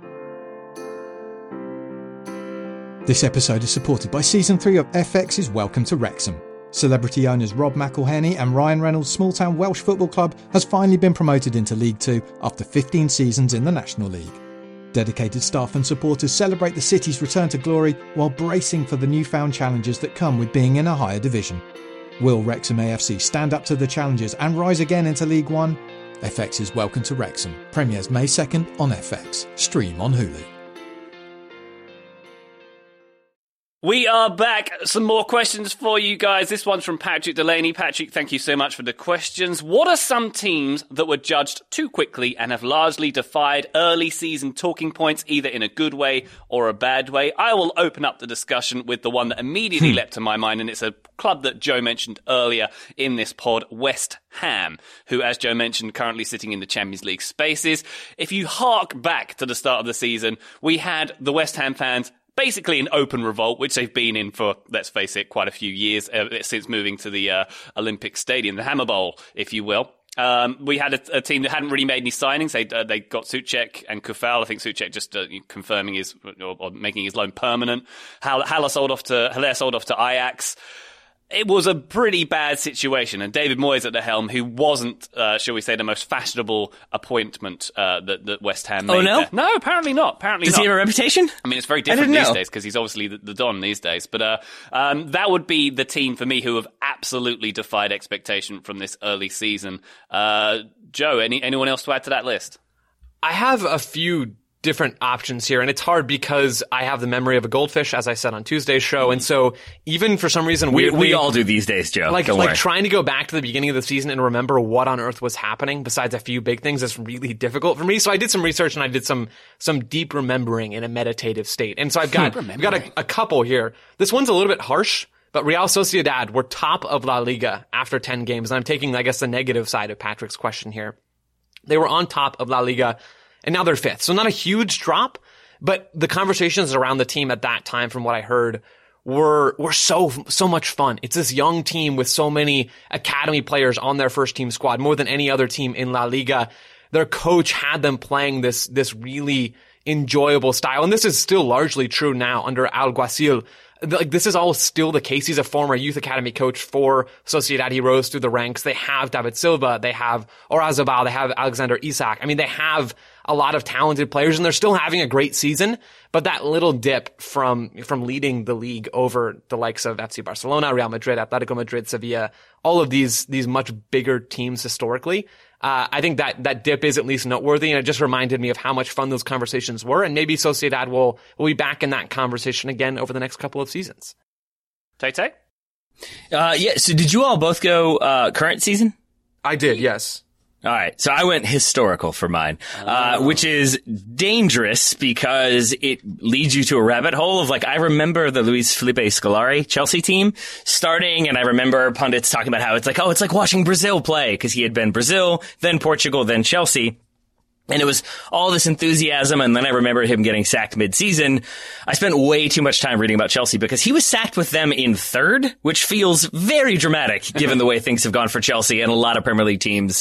This episode is supported by Season 3 of FX's Welcome to Wrexham. Celebrity owners Rob McElhenney and Ryan Reynolds' small-town Welsh football club has finally been promoted into League 2 after 15 seasons in the National League. Dedicated staff and supporters celebrate the city's return to glory while bracing for the newfound challenges that come with being in a higher division. Will Wrexham AFC stand up to the challenges and rise again into League 1? FX's Welcome to Wrexham premieres May 2nd on FX. Stream on Hulu. We are back. Some more questions for you guys. This one's from Patrick Delaney. Patrick, thank you so much for the questions. What are some teams that were judged too quickly and have largely defied early season talking points, either in a good way or a bad way? I will open up the discussion with the one that immediately leapt to my mind, and it's a club that Joe mentioned earlier in this pod, West Ham, who, as Joe mentioned, currently sitting in the Champions League spaces. If you hark back to the start of the season, we had the West Ham fans basically an open revolt, which they've been in for, let's face it, quite a few years, since moving to the Olympic Stadium, the Hammer Bowl, if you will. We had a team that hadn't really made any signings. They got Souček and Kufal. I think Souček just confirming or making his loan permanent. Haller sold off to Ajax. It was a pretty bad situation, and David Moyes at the helm, who wasn't, shall we say, the most fashionable appointment that West Ham made. Oh, no? There. No, apparently not. Does he have a reputation? I mean, it's very different these days because he's obviously the Don these days. But that would be the team for me who have absolutely defied expectation from this early season. Joe, anyone else to add to that list? I have a few different options here, and it's hard because I have the memory of a goldfish, as I said on Tuesday's show, and so even for some reason weirdly, we all do these days, Joe. Like trying to go back to the beginning of the season and remember what on earth was happening besides a few big things is really difficult for me. So I did some research and I did some deep remembering in a meditative state, and so I've got a couple here. This one's a little bit harsh, but Real Sociedad were top of La Liga after 10 games, and I'm taking, I guess, the negative side of Patrick's question here. They were on top of La Liga, and now they're fifth. So not a huge drop, but the conversations around the team at that time, from what I heard, were so much fun. It's this young team with so many academy players on their first team squad, more than any other team in La Liga. Their coach had them playing this really enjoyable style. And this is still largely true now under Alguacil. Like, this is all still the case. He's a former youth academy coach for Sociedad. He rose through the ranks. They have David Silva. They have Oyarzabal. They have Alexander Isak. I mean, they have a lot of talented players, and they're still having a great season. But that little dip from leading the league over the likes of FC Barcelona, Real Madrid, Atletico Madrid, Sevilla, all of these much bigger teams historically, I think that dip is at least noteworthy, and it just reminded me of how much fun those conversations were, and maybe Sociedad will be back in that conversation again over the next couple of seasons. Tay-Tay? Yeah, so did you all both go current season? I did, yes. All right, so I went historical for mine, which is dangerous because it leads you to a rabbit hole of, like, I remember the Luis Felipe Scolari Chelsea team starting, and I remember pundits talking about how it's like watching Brazil play, because he had been Brazil, then Portugal, then Chelsea. And it was all this enthusiasm, and then I remember him getting sacked mid-season. I spent way too much time reading about Chelsea because he was sacked with them in third, which feels very dramatic given the way things have gone for Chelsea and a lot of Premier League teams,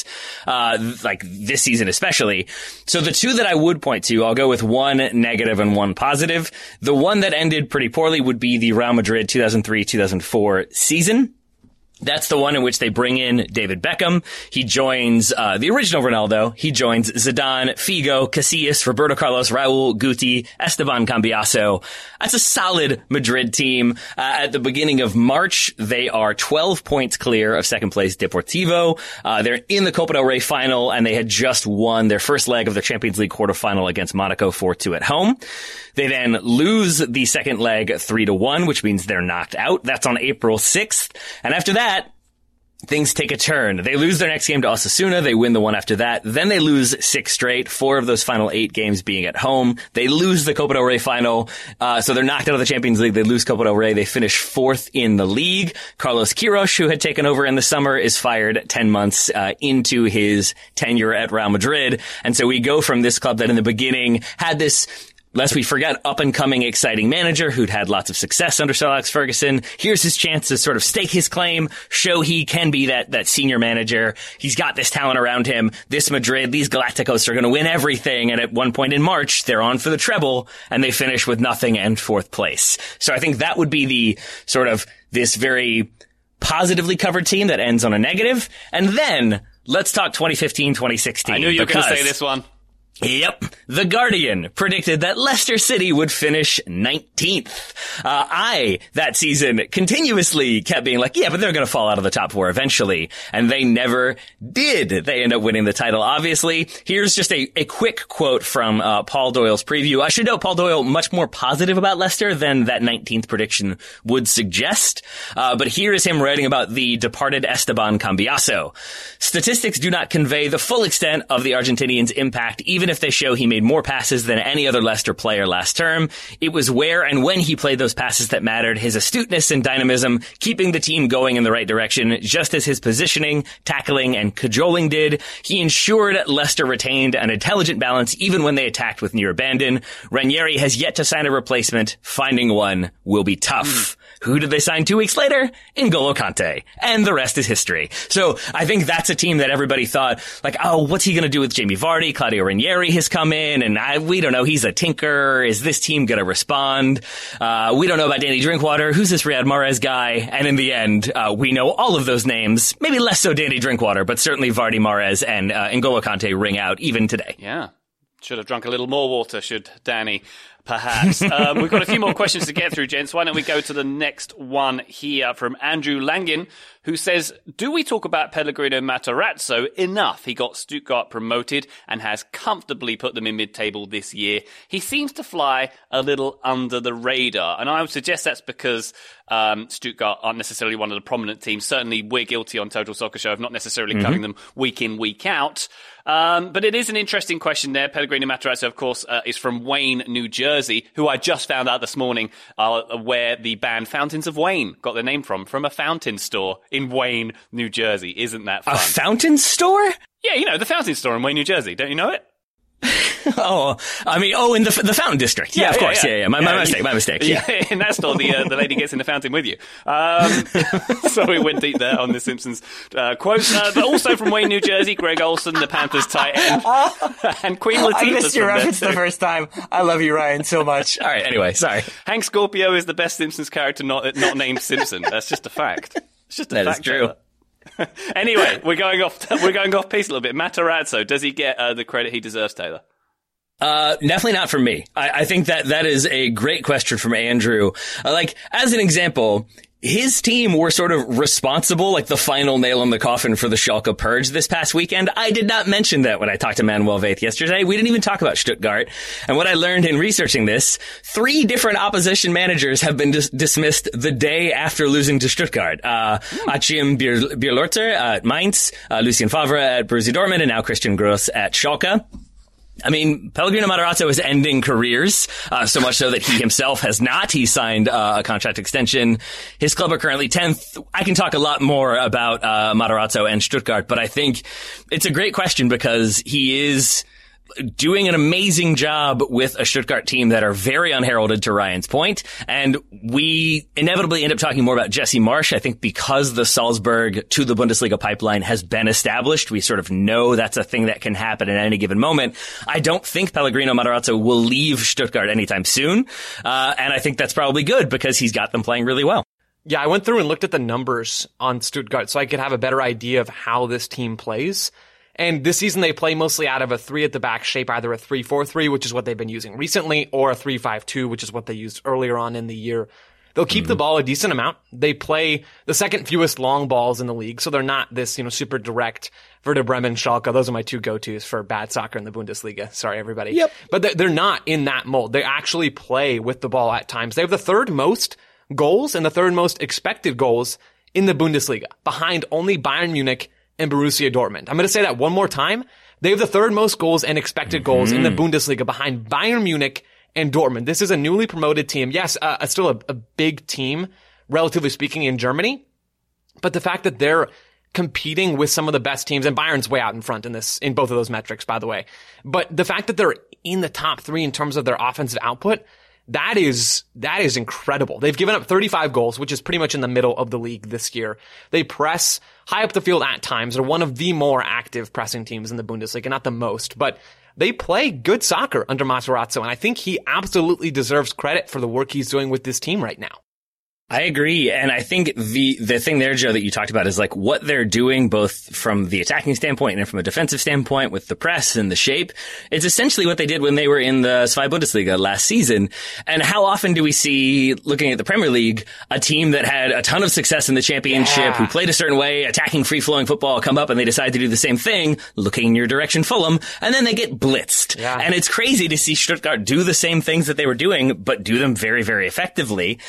like this season especially. So the two that I would point to, I'll go with one negative and one positive. The one that ended pretty poorly would be the Real Madrid 2003-2004 season. That's the one in which they bring in David Beckham. He joins the original Ronaldo. He joins Zidane, Figo, Casillas, Roberto Carlos, Raul, Guti, Esteban Cambiaso. That's a solid Madrid team. At the beginning of March, they are 12 points clear of second place Deportivo. They're in the Copa del Rey final, and they had just won their first leg of the Champions League quarterfinal against Monaco 4-2 at home. They then lose the second leg 3-1, which means they're knocked out. That's on April 6th. And after that, things take a turn. They lose their next game to Osasuna. They win the one after that. Then they lose 6 straight, 4 of those final 8 games being at home. They lose the Copa del Rey final. So they're knocked out of the Champions League. They lose Copa del Rey. They finish 4th in the league. Carlos Queiroz, who had taken over in the summer, is fired 10 months into his tenure at Real Madrid. And so we go from this club that in the beginning had this, lest we forget, up-and-coming, exciting manager who'd had lots of success under Sir Alex Ferguson. Here's his chance to sort of stake his claim, show he can be that senior manager. He's got this talent around him. This Madrid, these Galacticos are going to win everything. And at one point in March, they're on for the treble, and they finish with nothing and 4th place. So I think that would be the sort of this very positively covered team that ends on a negative. And then let's talk 2015-2016. I knew you were going to say this one. Yep. The Guardian predicted that Leicester City would finish 19th. I, that season, continuously kept being like, yeah, but they're going to fall out of the top 4 eventually. And they never did. They end up winning the title, obviously. Here's just a quick quote from Paul Doyle's preview. I should note Paul Doyle much more positive about Leicester than that 19th prediction would suggest. But here is him writing about the departed Esteban Cambiaso. Statistics do not convey the full extent of the Argentinian's impact, even if they show he made more passes than any other Leicester player last term. It was where and when he played those passes that mattered, his astuteness and dynamism, keeping the team going in the right direction, just as his positioning, tackling, and cajoling did. He ensured Leicester retained an intelligent balance even when they attacked with near abandon. Ranieri has yet to sign a replacement. Finding one will be tough. Who did they sign 2 weeks later? N'Golo Kante. And the rest is history. So I think that's a team that everybody thought, like, oh, what's he going to do with Jamie Vardy? Claudio Ranieri has come in, and we don't know. He's a tinker. Is this team going to respond? We don't know about Danny Drinkwater. Who's this Riyad Mahrez guy? And in the end, we know all of those names. Maybe less so Danny Drinkwater, but certainly Vardy, Mahrez, and N'Golo Kante ring out even today. Yeah. Should have drunk a little more water, should Danny, perhaps. We've got a few more questions to get through, gents. Why don't we go to the next one here from Andrew Langin, who says, do we talk about Pellegrino Matarazzo enough? He got Stuttgart promoted and has comfortably put them in mid-table this year. He seems to fly a little under the radar, and I would suggest that's because Stuttgart aren't necessarily one of the prominent teams. Certainly we're guilty on Total Soccer Show of not necessarily covering them week in, week out. But it is an interesting question there. Pellegrino Matarazzo, of course, is from Wayne, New Jersey, who I just found out this morning where the band Fountains of Wayne got their name from a fountain store in Wayne, New Jersey. Isn't that fun? A fountain store? Yeah, you know, the fountain store in Wayne, New Jersey. Don't you know it? In the Fountain District. Yeah, of course. Yeah. My mistake. Yeah. In that store, the lady gets in the fountain with you. So we went deep there on the Simpsons quote. But also from Wayne, New Jersey, Greg Olson, the Panthers tight end, and Queen Latifah. I missed your reference the first time. I love you, Ryan, so much. All right, anyway, sorry. Hank Scorpio is the best Simpsons character not named Simpson. That's just a fact. It's just a fact. That is true. Anyway, we're going off piece a little bit. Matarazzo, does he get the credit he deserves, Taylor? Definitely not from me. I think that is a great question from Andrew. As an example, his team were sort of responsible, like the final nail in the coffin for the Schalke purge this past weekend. I did not mention that when I talked to Manuel Vaith yesterday. We didn't even talk about Stuttgart. And what I learned in researching this, 3 different opposition managers have been dismissed the day after losing to Stuttgart. Achim Bierlorter at Mainz, Lucien Favre at Borussia Dortmund, and now Christian Gross at Schalke. I mean, Pellegrino Matarazzo is ending careers, so much so that he himself has not. He signed a contract extension. His club are currently 10th. I can talk a lot more about Matarazzo and Stuttgart, but I think it's a great question because he is doing an amazing job with a Stuttgart team that are very unheralded, to Ryan's point. And we inevitably end up talking more about Jesse Marsch. I think because the Salzburg to the Bundesliga pipeline has been established, we sort of know that's a thing that can happen at any given moment. I don't think Pellegrino Matarazzo will leave Stuttgart anytime soon. And I think that's probably good because he's got them playing really well. Yeah, I went through and looked at the numbers on Stuttgart so I could have a better idea of how this team plays. And this season they play mostly out of a 3 at the back shape, either a 3-4-3, which is what they've been using recently, or a 3-5-2, which is what they used earlier on in the year. They'll keep the ball a decent amount. They play the second fewest long balls in the league, so they're not this, super direct Werder Bremen, Schalke. Those are my 2 go-tos for bad soccer in the Bundesliga. Sorry, everybody. Yep. But they're not in that mold. They actually play with the ball at times. They have the 3rd most goals and the 3rd most expected goals in the Bundesliga, behind only Bayern Munich and Borussia Dortmund. I'm going to say that one more time. They have the 3rd most goals and expected goals in the Bundesliga, behind Bayern Munich and Dortmund. This is a newly promoted team. Yes, still a big team, relatively speaking, in Germany. But the fact that they're competing with some of the best teams, and Bayern's way out in front in both of those metrics, by the way. But the fact that they're in the top 3 in terms of their offensive output, that is incredible. They've given up 35 goals, which is pretty much in the middle of the league this year. They press high up the field at times. They're one of the more active pressing teams in the Bundesliga, not the most, but they play good soccer under Matarazzo, and I think he absolutely deserves credit for the work he's doing with this team right now. I agree. And I think the thing there, Joe, that you talked about is like what they're doing both from the attacking standpoint and from a defensive standpoint with the press and the shape. It's essentially what they did when they were in the Zweite Bundesliga last season. And how often do we see, looking at the Premier League, a team that had a ton of success in the championship, who played a certain way, attacking free-flowing football, come up and they decide to do the same thing, looking in your direction, Fulham, and then they get blitzed. Yeah. And it's crazy to see Stuttgart do the same things that they were doing, but do them very, very effectively.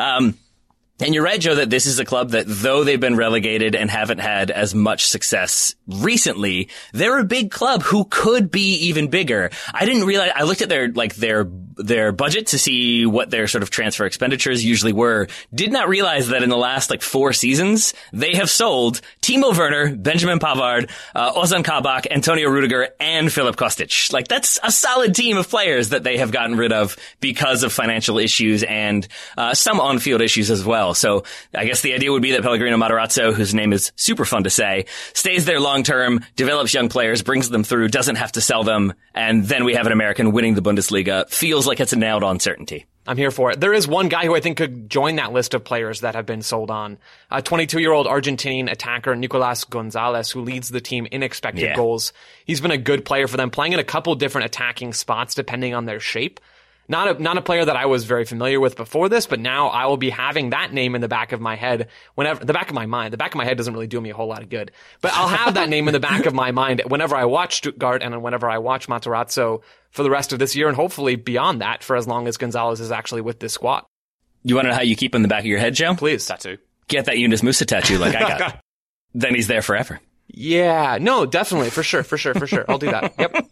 And you're right, Joe, that this is a club that, though they've been relegated and haven't had as much success recently, they're a big club who could be even bigger. I didn't realize, I looked at their budget to see what their sort of transfer expenditures usually were. Did not realize that in the last 4 seasons, they have sold Timo Werner, Benjamin Pavard, Ozan Kabak, Antonio Rudiger, and Filip Kostic. That's a solid team of players that they have gotten rid of because of financial issues and some on-field issues as well. So I guess the idea would be that Pellegrino Matarazzo, whose name is super fun to say, stays there long term, develops young players, brings them through, doesn't have to sell them, and then we have an American winning the Bundesliga. Feels like it's a nailed on certainty. I'm here for it. There is one guy who I think could join that list of players that have been sold on. A 22-year-old Argentine attacker, Nicolas Gonzalez, who leads the team in expected goals. He's been a good player for them, playing in a couple different attacking spots depending on their shape. Not a player that I was very familiar with before this, but now I will be having that name in the back of my head the back of my mind. The back of my head doesn't really do me a whole lot of good, but I'll have that name in the back of my mind whenever I watch Stuttgart and whenever I watch Matarazzo for the rest of this year and hopefully beyond that for as long as Gonzalez is actually with this squad. You want to know how you keep him in the back of your head, Joe? Please. Tattoo. Get that Yunus Musa tattoo like I got. Then he's there forever. Yeah, no, definitely. For sure. I'll do that. Yep.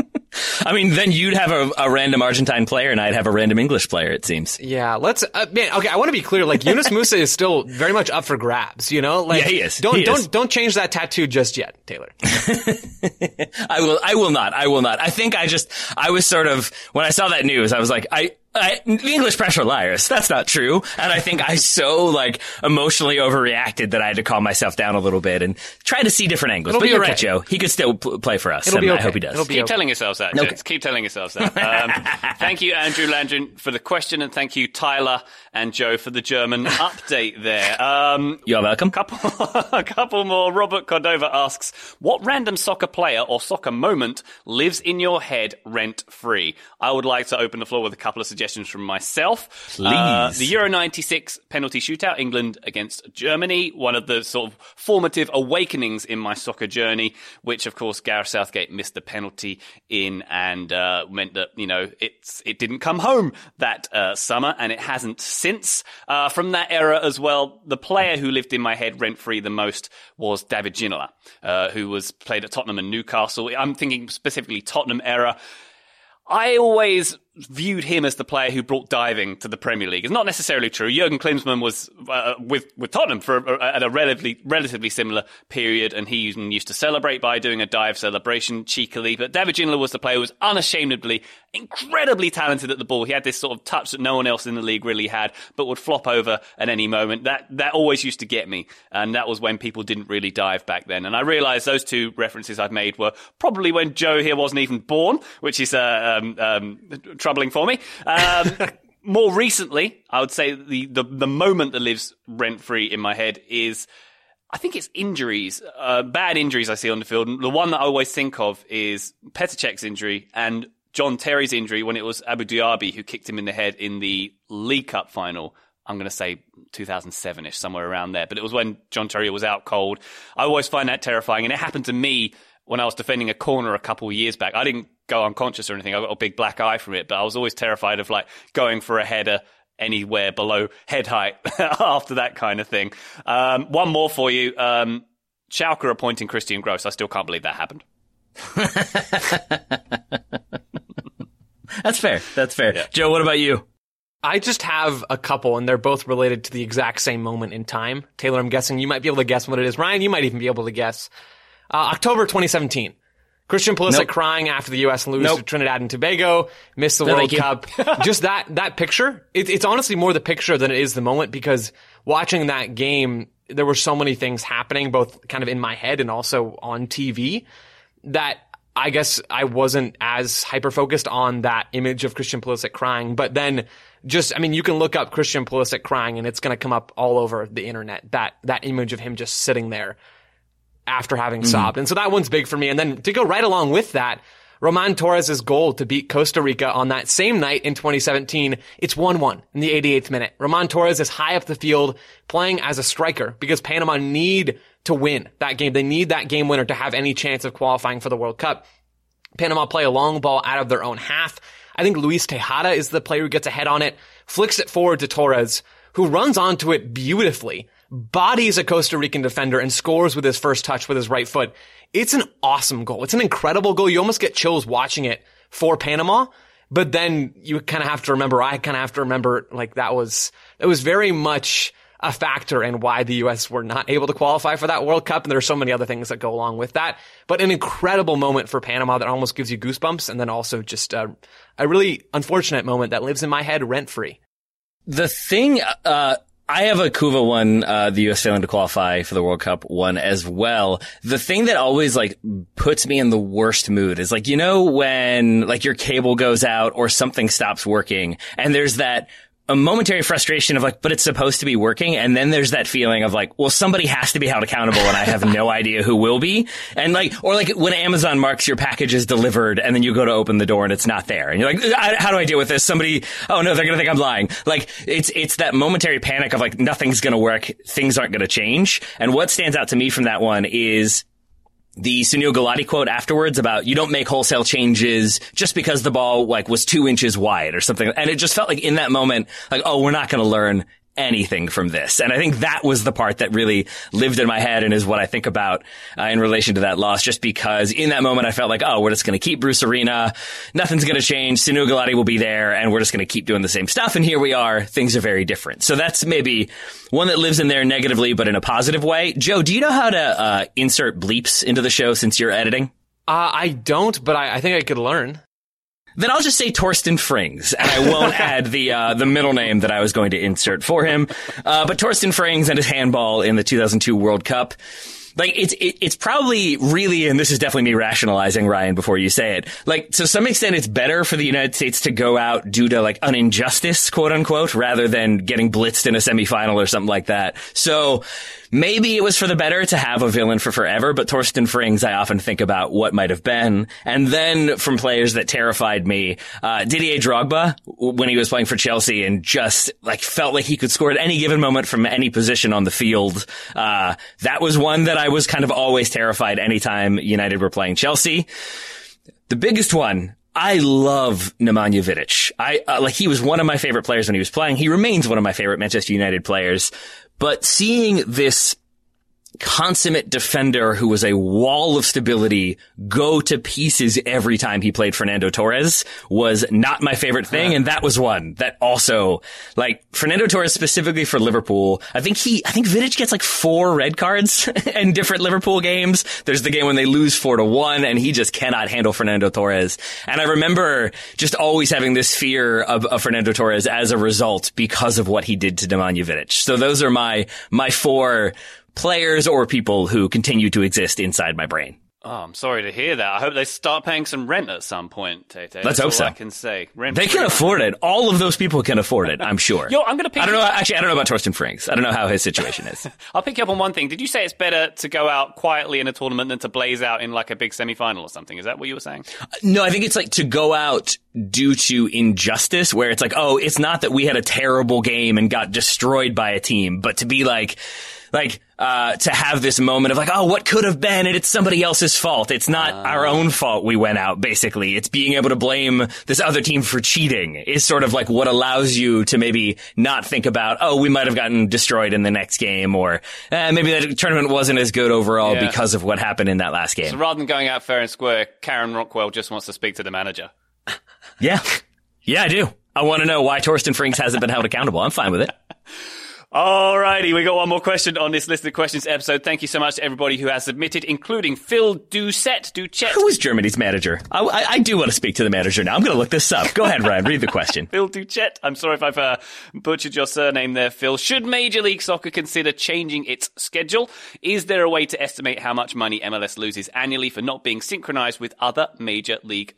I mean, then you'd have a random Argentine player and I'd have a random English player, it seems. Yeah, let's, okay, I want to be clear, Yunus Musa is still very much up for grabs, you know? Yeah, he is. Don't change that tattoo just yet, Taylor. I will not. I think I was sort of, when I saw that news, I was like, the English press are liars. That's not true. And I think I so emotionally overreacted that I had to calm myself down a little bit and try to see different angles. But you're right, Joe. He could still play for us. It'll be okay. I hope he does. Keep telling yourselves that. Okay. Keep telling yourselves that. Thank you, Andrew Landrin, for the question, and thank you, Tyler and Joe, for the German update there. You're welcome. A couple more. Robert Cordova asks, what random soccer player or soccer moment lives in your head rent-free? I would like to open the floor with a couple of suggestions from myself. Please. The Euro 96 penalty shootout, England against Germany, one of the sort of formative awakenings in my soccer journey, which of course Gareth Southgate missed the penalty in and meant that, it didn't come home that summer, and it hasn't since. From that era as well, the player who lived in my head rent-free the most was David Ginola, who was played at Tottenham and Newcastle. I'm thinking specifically Tottenham era. I always viewed him as the player who brought diving to the Premier League. It's not necessarily true. Jurgen Klinsmann was with Tottenham at a relatively similar period, and he even used to celebrate by doing a dive celebration cheekily. But David Ginola was the player who was unashamedly, incredibly talented at the ball. He had this sort of touch that no one else in the league really had, but would flop over at any moment. That always used to get me, and that was when people didn't really dive back then. And I realised those two references I've made were probably when Joe here wasn't even born, which is troubling for me. More recently, I would say the moment that lives rent-free in my head is, I think it's injuries, bad injuries I see on the field. And the one that I always think of is Petr Cech's injury and John Terry's injury when it was Abu Dhabi who kicked him in the head in the League Cup final. I'm going to say 2007-ish, somewhere around there. But it was when John Terry was out cold. I always find that terrifying. And it happened to me when I was defending a corner a couple of years back. I didn't go unconscious or anything. I got a big black eye from it, but I was always terrified of going for a header anywhere below head height after that kind of thing. One more for you. Schalke appointing Christian Gross. I still can't believe that happened. That's fair. Yeah. Joe, what about you? I just have a couple, and they're both related to the exact same moment in time. Taylor, I'm guessing you might be able to guess what it is. Ryan, you might even be able to guess. October 2017. Christian Pulisic crying after the U.S. lose to Trinidad and Tobago, missed the World Cup. Just that picture. It's honestly more the picture than it is the moment, because watching that game, there were so many things happening, both kind of in my head and also on TV, that I guess I wasn't as hyper-focused on that image of Christian Pulisic crying. But then you can look up Christian Pulisic crying and it's going to come up all over the internet, that image of him just sitting there after having sobbed. And so that one's big for me. And then to go right along with that, Roman Torres' goal to beat Costa Rica on that same night in 2017, it's 1-1 in the 88th minute. Roman Torres is high up the field playing as a striker because Panama need to win that game. They need that game winner to have any chance of qualifying for the World Cup. Panama play a long ball out of their own half. I think Luis Tejada is the player who gets ahead on it, flicks it forward to Torres, who runs onto it beautifully, bodies a Costa Rican defender, and scores with his first touch with his right foot. It's an awesome goal. It's an incredible goal. You almost get chills watching it for Panama, but then I kind of have to remember, like that was very much a factor in why the U.S. were not able to qualify for that World Cup. And there are so many other things that go along with that. But an incredible moment for Panama that almost gives you goosebumps. And then also just a really unfortunate moment that lives in my head rent-free. The thing, I have a Cuva one, the U.S. failing to qualify for the World Cup one as well. The thing that always puts me in the worst mood is when your cable goes out or something stops working and there's that a momentary frustration of but it's supposed to be working. And then there's that feeling of well, somebody has to be held accountable and I have no idea who will be. And or when Amazon marks your package is delivered and then you go to open the door and it's not there. And you're how do I deal with this? Somebody, oh no, they're going to think I'm lying. It's that momentary panic of nothing's going to work. Things aren't going to change. And what stands out to me from that one is the Sunil Gulati quote afterwards about you don't make wholesale changes just because the ball was 2 inches wide or something. And it just felt in that moment, oh, we're not going to learn anything from this. And I think that was the part that really lived in my head and is what I think about in relation to that loss, just because in that moment I felt oh, we're just going to keep Bruce Arena. Nothing's going to change. Sunil Gulati will be there and we're just going to keep doing the same stuff. And here we are. Things are very different. So that's maybe one that lives in there negatively, but in a positive way. Joe, do you know how to insert bleeps into the show since you're editing? I don't, but I think I could learn. Then I'll just say Torsten Frings, and I won't add the middle name that I was going to insert for him. But Torsten Frings and his handball in the 2002 World Cup. It's probably really, and this is definitely me rationalizing, Ryan, before you say it. To some extent, it's better for the United States to go out due to an injustice, quote unquote, rather than getting blitzed in a semifinal or something like that. So maybe it was for the better to have a villain for forever, but Torsten Frings, I often think about what might have been. And then from players that terrified me, Didier Drogba, when he was playing for Chelsea and just felt like he could score at any given moment from any position on the field. That was one that I was kind of always terrified anytime United were playing Chelsea. The biggest one, I love Nemanja Vidic. He was one of my favorite players when he was playing. He remains one of my favorite Manchester United players. But seeing this consummate defender who was a wall of stability go to pieces every time he played Fernando Torres was not my favorite thing. And that was one that also, Fernando Torres specifically for Liverpool, I think Vidic gets 4 red cards in different Liverpool games. There's the game when they lose 4-1 and he just cannot handle Fernando Torres. And I remember just always having this fear of Fernando Torres as a result because of what he did to Nemanja Vidic. So those are my 4 players or people who continue to exist inside my brain. Oh, I'm sorry to hear that. I hope they start paying some rent at some point, Tate. Let's hope so. I can say. They can afford it. All of those people can afford it, I'm sure. I'm going to pick I don't know about Torsten Frings. I don't know how his situation is. I'll pick you up on one thing. Did you say it's better to go out quietly in a tournament than to blaze out in a big semi-final or something? Is that what you were saying? No, I think it's to go out due to injustice, where it's oh, it's not that we had a terrible game and got destroyed by a team, but to be to have this moment of oh, what could have been, and it's somebody else's fault. It's not our own fault we went out, basically. It's being able to blame this other team for cheating is sort of what allows you to maybe not think about, oh, we might have gotten destroyed in the next game, or maybe the tournament wasn't as good overall because of what happened in that last game. So rather than going out fair and square, Karen Rockwell just wants to speak to the manager. Yeah, I do. I want to know why Torsten Frings hasn't been held accountable. I'm fine with it. Alrighty, we got one more question on this list of questions episode. Thank you so much to everybody who has submitted, including Phil Ducette. Who is Germany's manager? I do want to speak to the manager now. I'm going to look this up. Go ahead, Ryan. Read the question. Phil Ducette. I'm sorry if I've butchered your surname there, Phil. Should Major League Soccer consider changing its schedule? Is there a way to estimate how much money MLS loses annually for not being synchronized with other Major League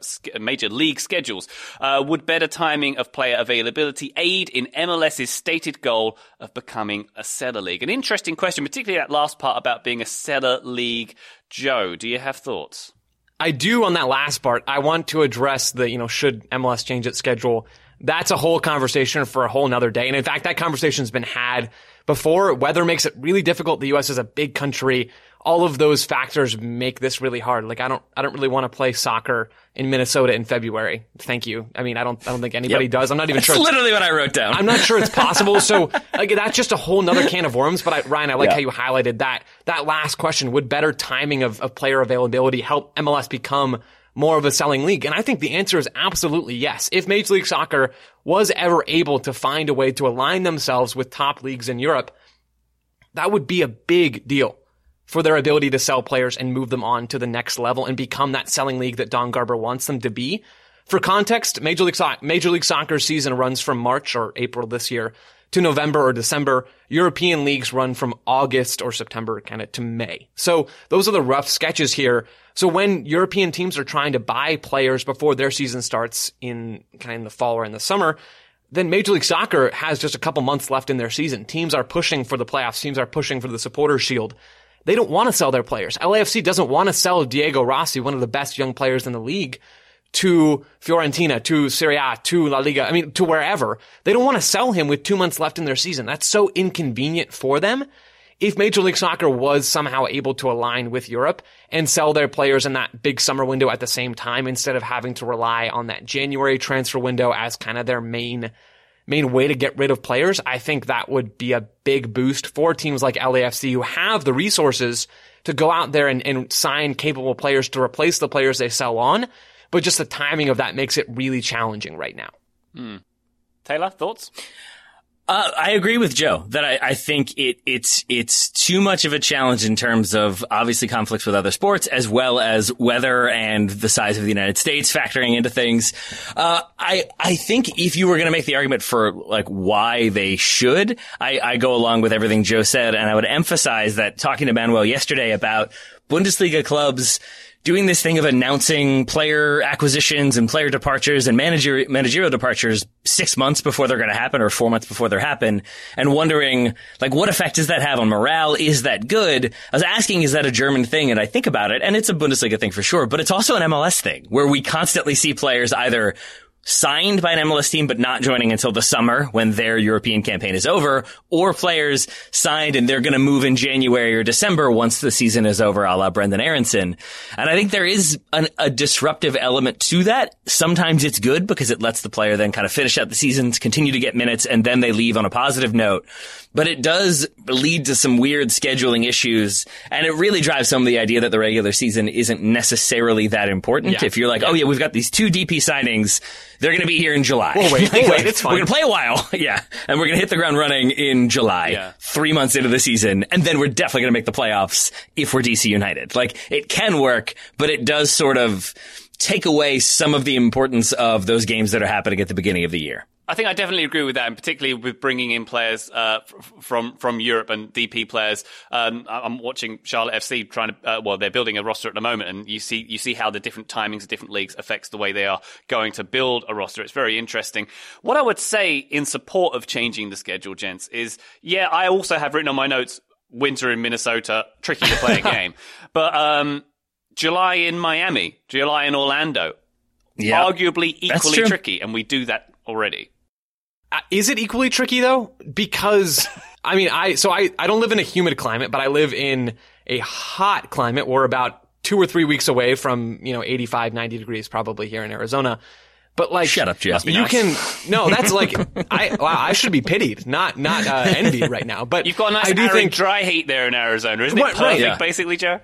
schedules? Would better timing of player availability aid in MLS's stated goal of becoming a seller league? An interesting question, particularly that last part about being a seller league. Joe, do you have thoughts? I do on that last part. I want to address the, should MLS change its schedule? That's a whole conversation for a whole nother day. And in fact, that conversation's been had before. Weather makes it really difficult. The U.S. is a big country. All of those factors make this really hard. Like, I don't really want to play soccer in Minnesota in February. Thank you. I mean, I don't think anybody does. I'm not even sure. That's literally what I wrote down. I'm not sure it's possible. So, like, that's just a whole nother can of worms. But Ryan, I like how you highlighted that last question. Would better timing of player availability help MLS become more of a selling league? And I think the answer is absolutely yes. If Major League Soccer was ever able to find a way to align themselves with top leagues in Europe, that would be a big deal for their ability to sell players and move them on to the next level and become that selling league that Don Garber wants them to be. For context, Major League Soccer's season runs from March or April this year to November or December. European leagues run from August or September kind of to May. So those are the rough sketches here. So when European teams are trying to buy players before their season starts in the fall or in the summer, then Major League Soccer has just a couple months left in their season. Teams are pushing for the playoffs. Teams are pushing for the Supporters' Shield. They don't want to sell their players. LAFC doesn't want to sell Diego Rossi, one of the best young players in the league, to Fiorentina, to Serie A, to La Liga, to wherever. They don't want to sell him with 2 months left in their season. That's so inconvenient for them. If Major League Soccer was somehow able to align with Europe and sell their players in that big summer window at the same time, instead of having to rely on that January transfer window as kind of their main way to get rid of players, I think that would be a big boost for teams like LAFC who have the resources to go out there and sign capable players to replace the players they sell on. But just the timing of that makes it really challenging right now. Taylor, thoughts? I agree with Joe that I think it's too much of a challenge in terms of obviously conflicts with other sports as well as weather and the size of the United States factoring into things. I think if you were going to make the argument for like why they should, I go along with everything Joe said, and I would emphasize that talking to Manuel yesterday about Bundesliga clubs doing this thing of announcing player acquisitions and player departures and managerial departures 6 months before they're going to happen or 4 months before they happen, and wondering, like, what effect does that have on morale? Is that good? I was asking, is that a German thing? And I think about it, and it's a Bundesliga thing for sure, but it's also an MLS thing where we constantly see players either signed by an MLS team but not joining until the summer when their European campaign is over, or players signed and they're going to move in January or December once the season is over, a la Brendan Aronson. And I think there is a disruptive element to that. Sometimes it's good because it lets the player then kind of finish out the seasons, continue to get minutes, and then they leave on a positive note. But it does lead to some weird scheduling issues, and it really drives some of the idea that the regular season isn't necessarily that important. Yeah. If you're like, oh yeah, we've got these 2 DP signings, they're going to be here in July. We'll wait, it's fine. We're going to play a while, yeah, and we're going to hit the ground running in July, 3 months into the season, and then we're definitely going to make the playoffs if we're DC United. Like, it can work, but it does sort of take away some of the importance of those games that are happening at the beginning of the year. I think I definitely agree with that, and particularly with bringing in players from Europe and DP players. I'm watching Charlotte FC trying to they're building a roster at the moment, and you see how the different timings of different leagues affects the way they are going to build a roster. It's very interesting. What I would say in support of changing the schedule, gents, is I also have written on my notes winter in Minnesota, tricky to play a game, but July in Miami, July in Orlando, arguably equally tricky, and we do that already. Is it equally tricky though? Because I don't live in a humid climate, but I live in a hot climate. We're about 2 or 3 weeks away from 85, 90 degrees probably here in Arizona. But like, shut up, Jeff. That's like, I should be pitied, not envied right now. But you've got a nice dry heat there in Arizona, isn't it? Perfect, basically, Joe.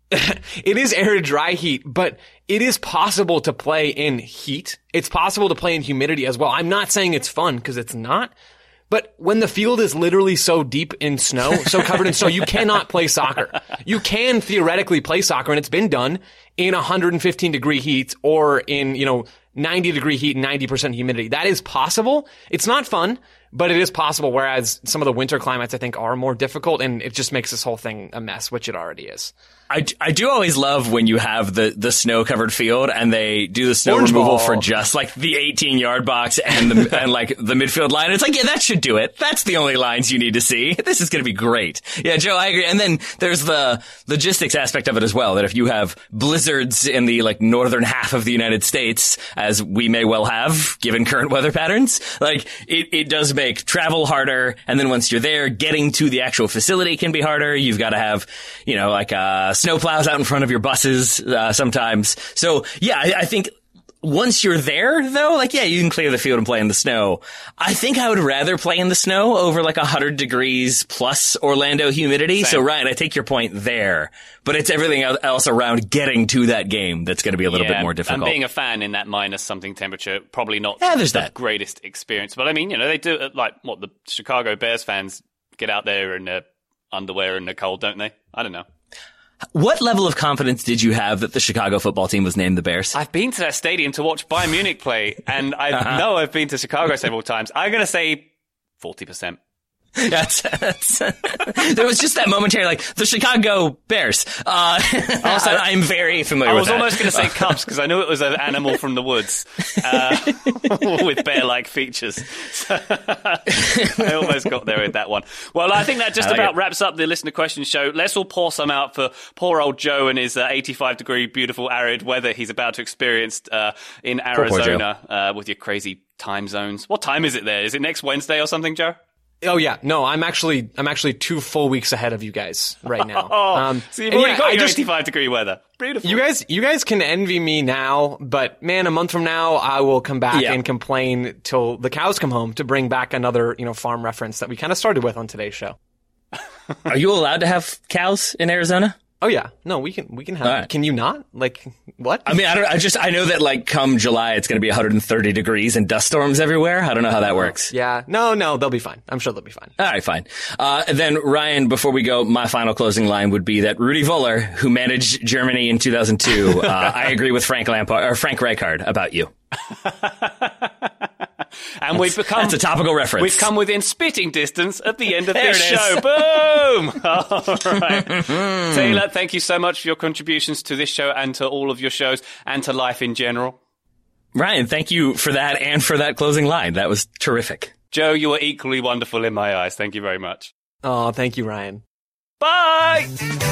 It is arid, dry heat, but it is possible to play in heat. It's possible to play in humidity as well. I'm not saying it's fun, because it's not, But when the field is literally so deep in snow, so covered in snow, you cannot play soccer. You can theoretically play soccer, and it's been done in 115 degree heat or in, 90 degree heat and 90% humidity. That is possible. It's not fun, but it is possible. Whereas some of the winter climates, I think, are more difficult, and it just makes this whole thing a mess, which it already is. I do always love when you have the snow covered field and they do the snow removal for just like the 18-yard box and like the midfield line. It's like, yeah, that should do it. That's the only lines you need to see. This is going to be great. Yeah, Joe, I agree. And then there's the logistics aspect of it as well, that if you have blizzards in the like northern half of the United States, as we may well have given current weather patterns, like it does make travel harder. And then once you're there, getting to the actual facility can be harder. You've got to have, snow plows out in front of your buses sometimes. So, yeah, I think once you're there, though, like, yeah, you can clear the field and play in the snow. I think I would rather play in the snow over like 100 degrees plus Orlando humidity. Same. So, Ryan, I take your point there. But it's everything else around getting to that game that's going to be a little bit more difficult. And being a fan in that minus something temperature, probably not there's the that greatest experience. But I mean, they do the Chicago Bears fans get out there in their underwear in the cold, don't they? I don't know. What level of confidence did you have that the Chicago football team was named the Bears? I've been to that stadium to watch Bayern Munich play, and I know I've been to Chicago several times. I'm going to say 40%. That's there was just that momentary, like, the Chicago Bears. I'm very familiar with that. I was almost going to say Cubs, because I knew it was an animal from the woods with bear-like features. So I almost got there with that one. Well, I think that just about wraps up the listener question show. Let's all pour some out for poor old Joe and his 85-degree, beautiful, arid weather he's about to experience in Arizona with your crazy time zones. What time is it there? Is it next Wednesday or something, Joe? Oh yeah, no, I'm actually 2 full weeks ahead of you guys right now. So you've already got your 85-degree weather. Beautiful. You guys can envy me now, but man, a month from now, I will come back and complain till the cows come home to bring back another, farm reference that we kind of started with on today's show. Are you allowed to have cows in Arizona? Oh yeah, no, we can have. Right. Can you not? Like, what? I mean, I know that like come July, it's going to be 130 degrees and dust storms everywhere. I don't know how that works. Yeah, no, they'll be fine. I'm sure they'll be fine. All right, fine. And then Ryan, before we go, my final closing line would be that Rudi Völler, who managed Germany in 2002, I agree with Frank Rijkaard about you. And that's a topical reference. We've come within spitting distance at the end of this show. Boom! All right. Taylor, thank you so much for your contributions to this show and to all of your shows and to life in general. Ryan, thank you for that and for that closing line. That was terrific. Joe, you were equally wonderful in my eyes. Thank you very much. Oh, thank you, Ryan. Bye!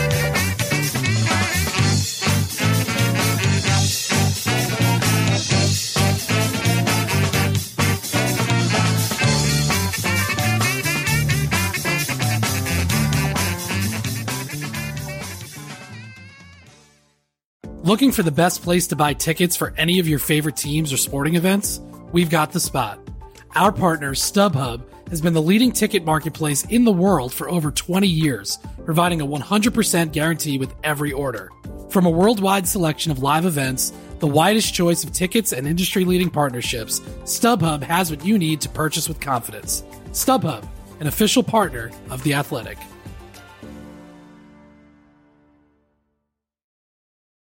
Looking for the best place to buy tickets for any of your favorite teams or sporting events? We've got the spot. Our partner, StubHub, has been the leading ticket marketplace in the world for over 20 years, providing a 100% guarantee with every order. From a worldwide selection of live events, the widest choice of tickets and industry-leading partnerships, StubHub has what you need to purchase with confidence. StubHub, an official partner of The Athletic.